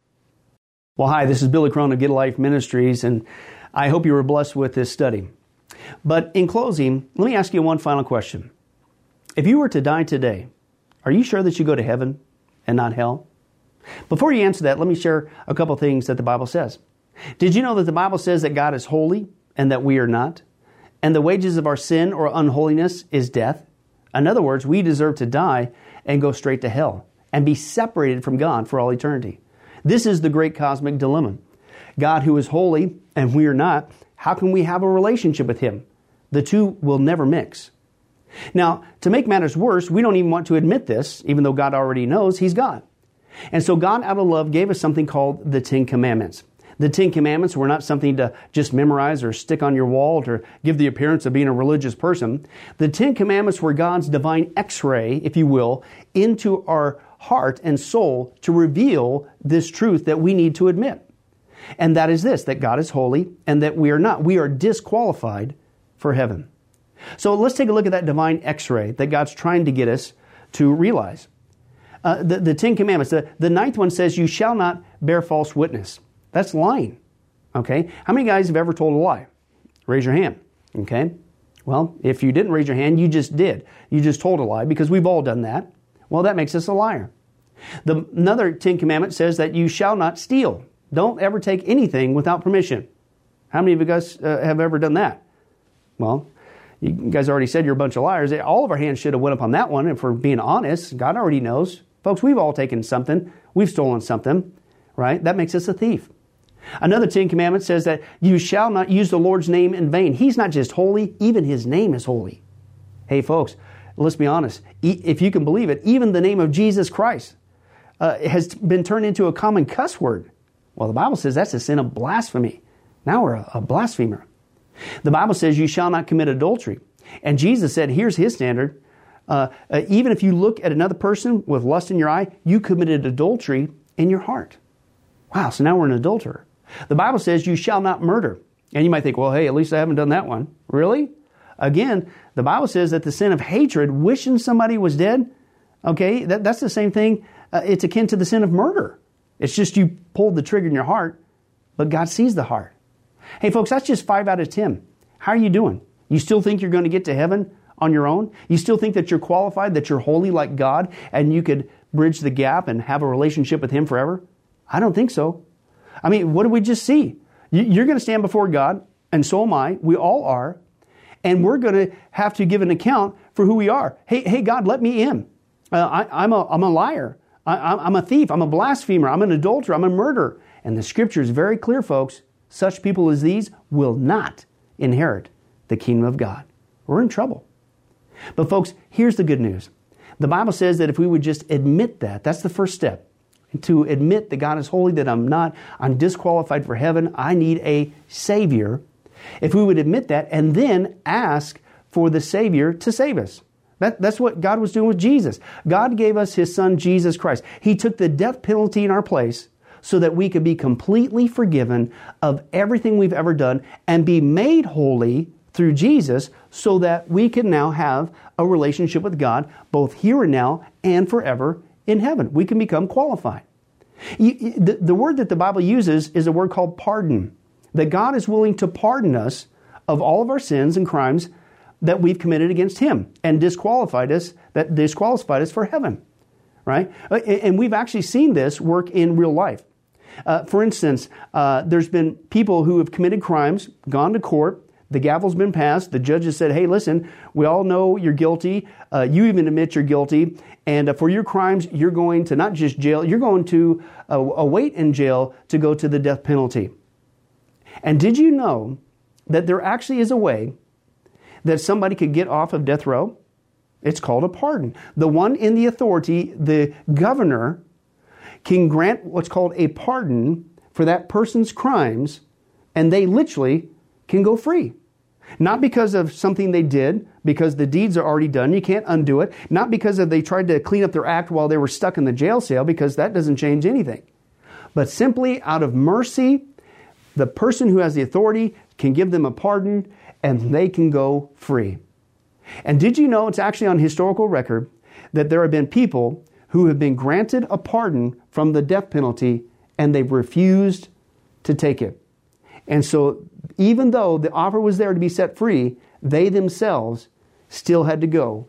Well, hi, this is Billy Crone of Get a Life Ministries, and I hope you were blessed with this study. But in closing, let me ask you one final question. If you were to die today, are you sure that you go to heaven and not hell? Before you answer that, let me share a couple things that the Bible says. Did you know that the Bible says that God is holy and that we are not? And the wages of our sin or unholiness is death? In other words, we deserve to die and go straight to hell and be separated from God for all eternity. This is the great cosmic dilemma. God who is holy and we are not, how can we have a relationship with Him? The two will never mix. Now, to make matters worse, we don't even want to admit this, even though God already knows He's God. And so God, out of love, gave us something called the Ten Commandments. The Ten Commandments were not something to just memorize or stick on your wall to give the appearance of being a religious person. The Ten Commandments were God's divine X-ray, if you will, into our heart and soul to reveal this truth that we need to admit. And that is this, that God is holy and that we are not. We are disqualified for heaven. So let's take a look at that divine X-ray that God's trying to get us to realize. The Ten Commandments, the ninth one says, you shall not bear false witness. That's lying. Okay? How many guys have ever told a lie? Raise your hand. Okay? Well, if you didn't raise your hand, you just did. You just told a lie because we've all done that. Well, that makes us a liar. Another Ten Commandment says that you shall not steal. Don't ever take anything without permission. How many of you guys have ever done that? Well, you guys already said you're a bunch of liars. All of our hands should have went up on that one. If we're being honest, God already knows. Folks, we've all taken something. We've stolen something, right? That makes us a thief. Another Ten Commandments says that you shall not use the Lord's name in vain. He's not just holy, even His name is holy. Hey, folks, let's be honest. If you can believe it, even the name of Jesus Christ has been turned into a common cuss word. Well, the Bible says that's a sin of blasphemy. Now we're a blasphemer. The Bible says you shall not commit adultery. And Jesus said, here's His standard. Even if you look at another person with lust in your eye, you committed adultery in your heart. Wow, so now we're an adulterer. The Bible says you shall not murder. And you might think, well, hey, at least I haven't done that one. Really? Again, the Bible says that the sin of hatred, wishing somebody was dead, okay, that's the same thing. It's akin to the sin of murder. It's just you pulled the trigger in your heart, but God sees the heart. Hey, folks, that's just 5 out of 10. How are you doing? You still think you're going to get to heaven on your own? You still think that you're qualified, that you're holy like God, and you could bridge the gap and have a relationship with Him forever? I don't think so. I mean, what did we just see? You're going to stand before God, and so am I. We all are. And we're going to have to give an account for who we are. Hey, God, let me in. I'm a liar. I'm a thief. I'm a blasphemer. I'm an adulterer. I'm a murderer. And the Scripture is very clear, folks. Such people as these will not inherit the kingdom of God. We're in trouble. But folks, here's the good news. The Bible says that if we would just admit that, that's the first step. To admit that God is holy, that I'm not, I'm disqualified for heaven, I need a Savior. If we would admit that and then ask for the Savior to save us. That's what God was doing with Jesus. God gave us His Son, Jesus Christ. He took the death penalty in our place so that we could be completely forgiven of everything we've ever done and be made holy through Jesus so that we can now have a relationship with God both here and now and forever in heaven. We can become qualified. The word that the Bible uses is a word called pardon. That God is willing to pardon us of all of our sins and crimes that we've committed against Him and disqualified us for heaven, right? And we've actually seen this work in real life. For instance, there's been people who have committed crimes, gone to court, the gavel's been passed, the judge has said, hey, listen, we all know you're guilty, you even admit you're guilty, and for your crimes, you're going to not just jail, you're going to await in jail to go to the death penalty. And did you know that there actually is a way that somebody could get off of death row? It's called a pardon. The one in the authority, the governor, can grant what's called a pardon for that person's crimes, and they literally can go free. Not because of something they did, because the deeds are already done, you can't undo it. Not because they tried to clean up their act while they were stuck in the jail cell, because that doesn't change anything. But simply out of mercy, the person who has the authority can give them a pardon, and they can go free. And did you know, it's actually on historical record, that there have been people who have been granted a pardon from the death penalty, and they've refused to take it. And so, even though the offer was there to be set free, they themselves still had to go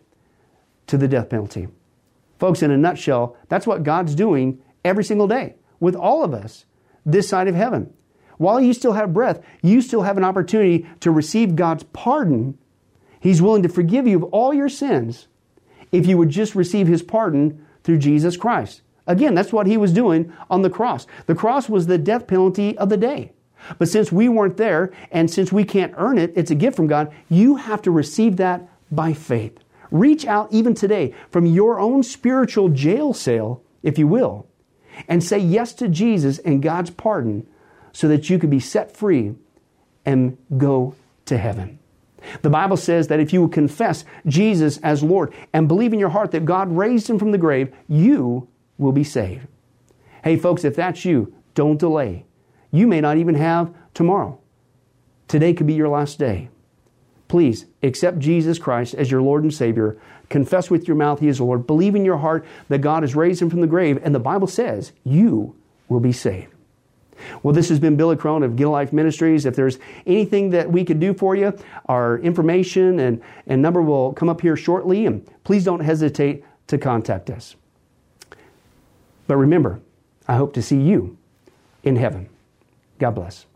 to the death penalty. Folks, in a nutshell, that's what God's doing every single day with all of us this side of heaven. While you still have breath, you still have an opportunity to receive God's pardon. He's willing to forgive you of all your sins if you would just receive His pardon through Jesus Christ. Again, that's what He was doing on the cross. The cross was the death penalty of the day. But since we weren't there, and since we can't earn it, it's a gift from God, you have to receive that by faith. Reach out even today from your own spiritual jail cell, if you will, and say yes to Jesus and God's pardon so that you can be set free and go to heaven. The Bible says that if you will confess Jesus as Lord and believe in your heart that God raised Him from the grave, you will be saved. Hey folks, if that's you, don't delay. You may not even have tomorrow. Today could be your last day. Please accept Jesus Christ as your Lord and Savior. Confess with your mouth He is Lord. Believe in your heart that God has raised Him from the grave. And the Bible says you will be saved. Well, this has been Billy Crone of Get a Life Ministries. If there's anything that we could do for you, our information and number will come up here shortly. And please don't hesitate to contact us. But remember, I hope to see you in heaven. God bless.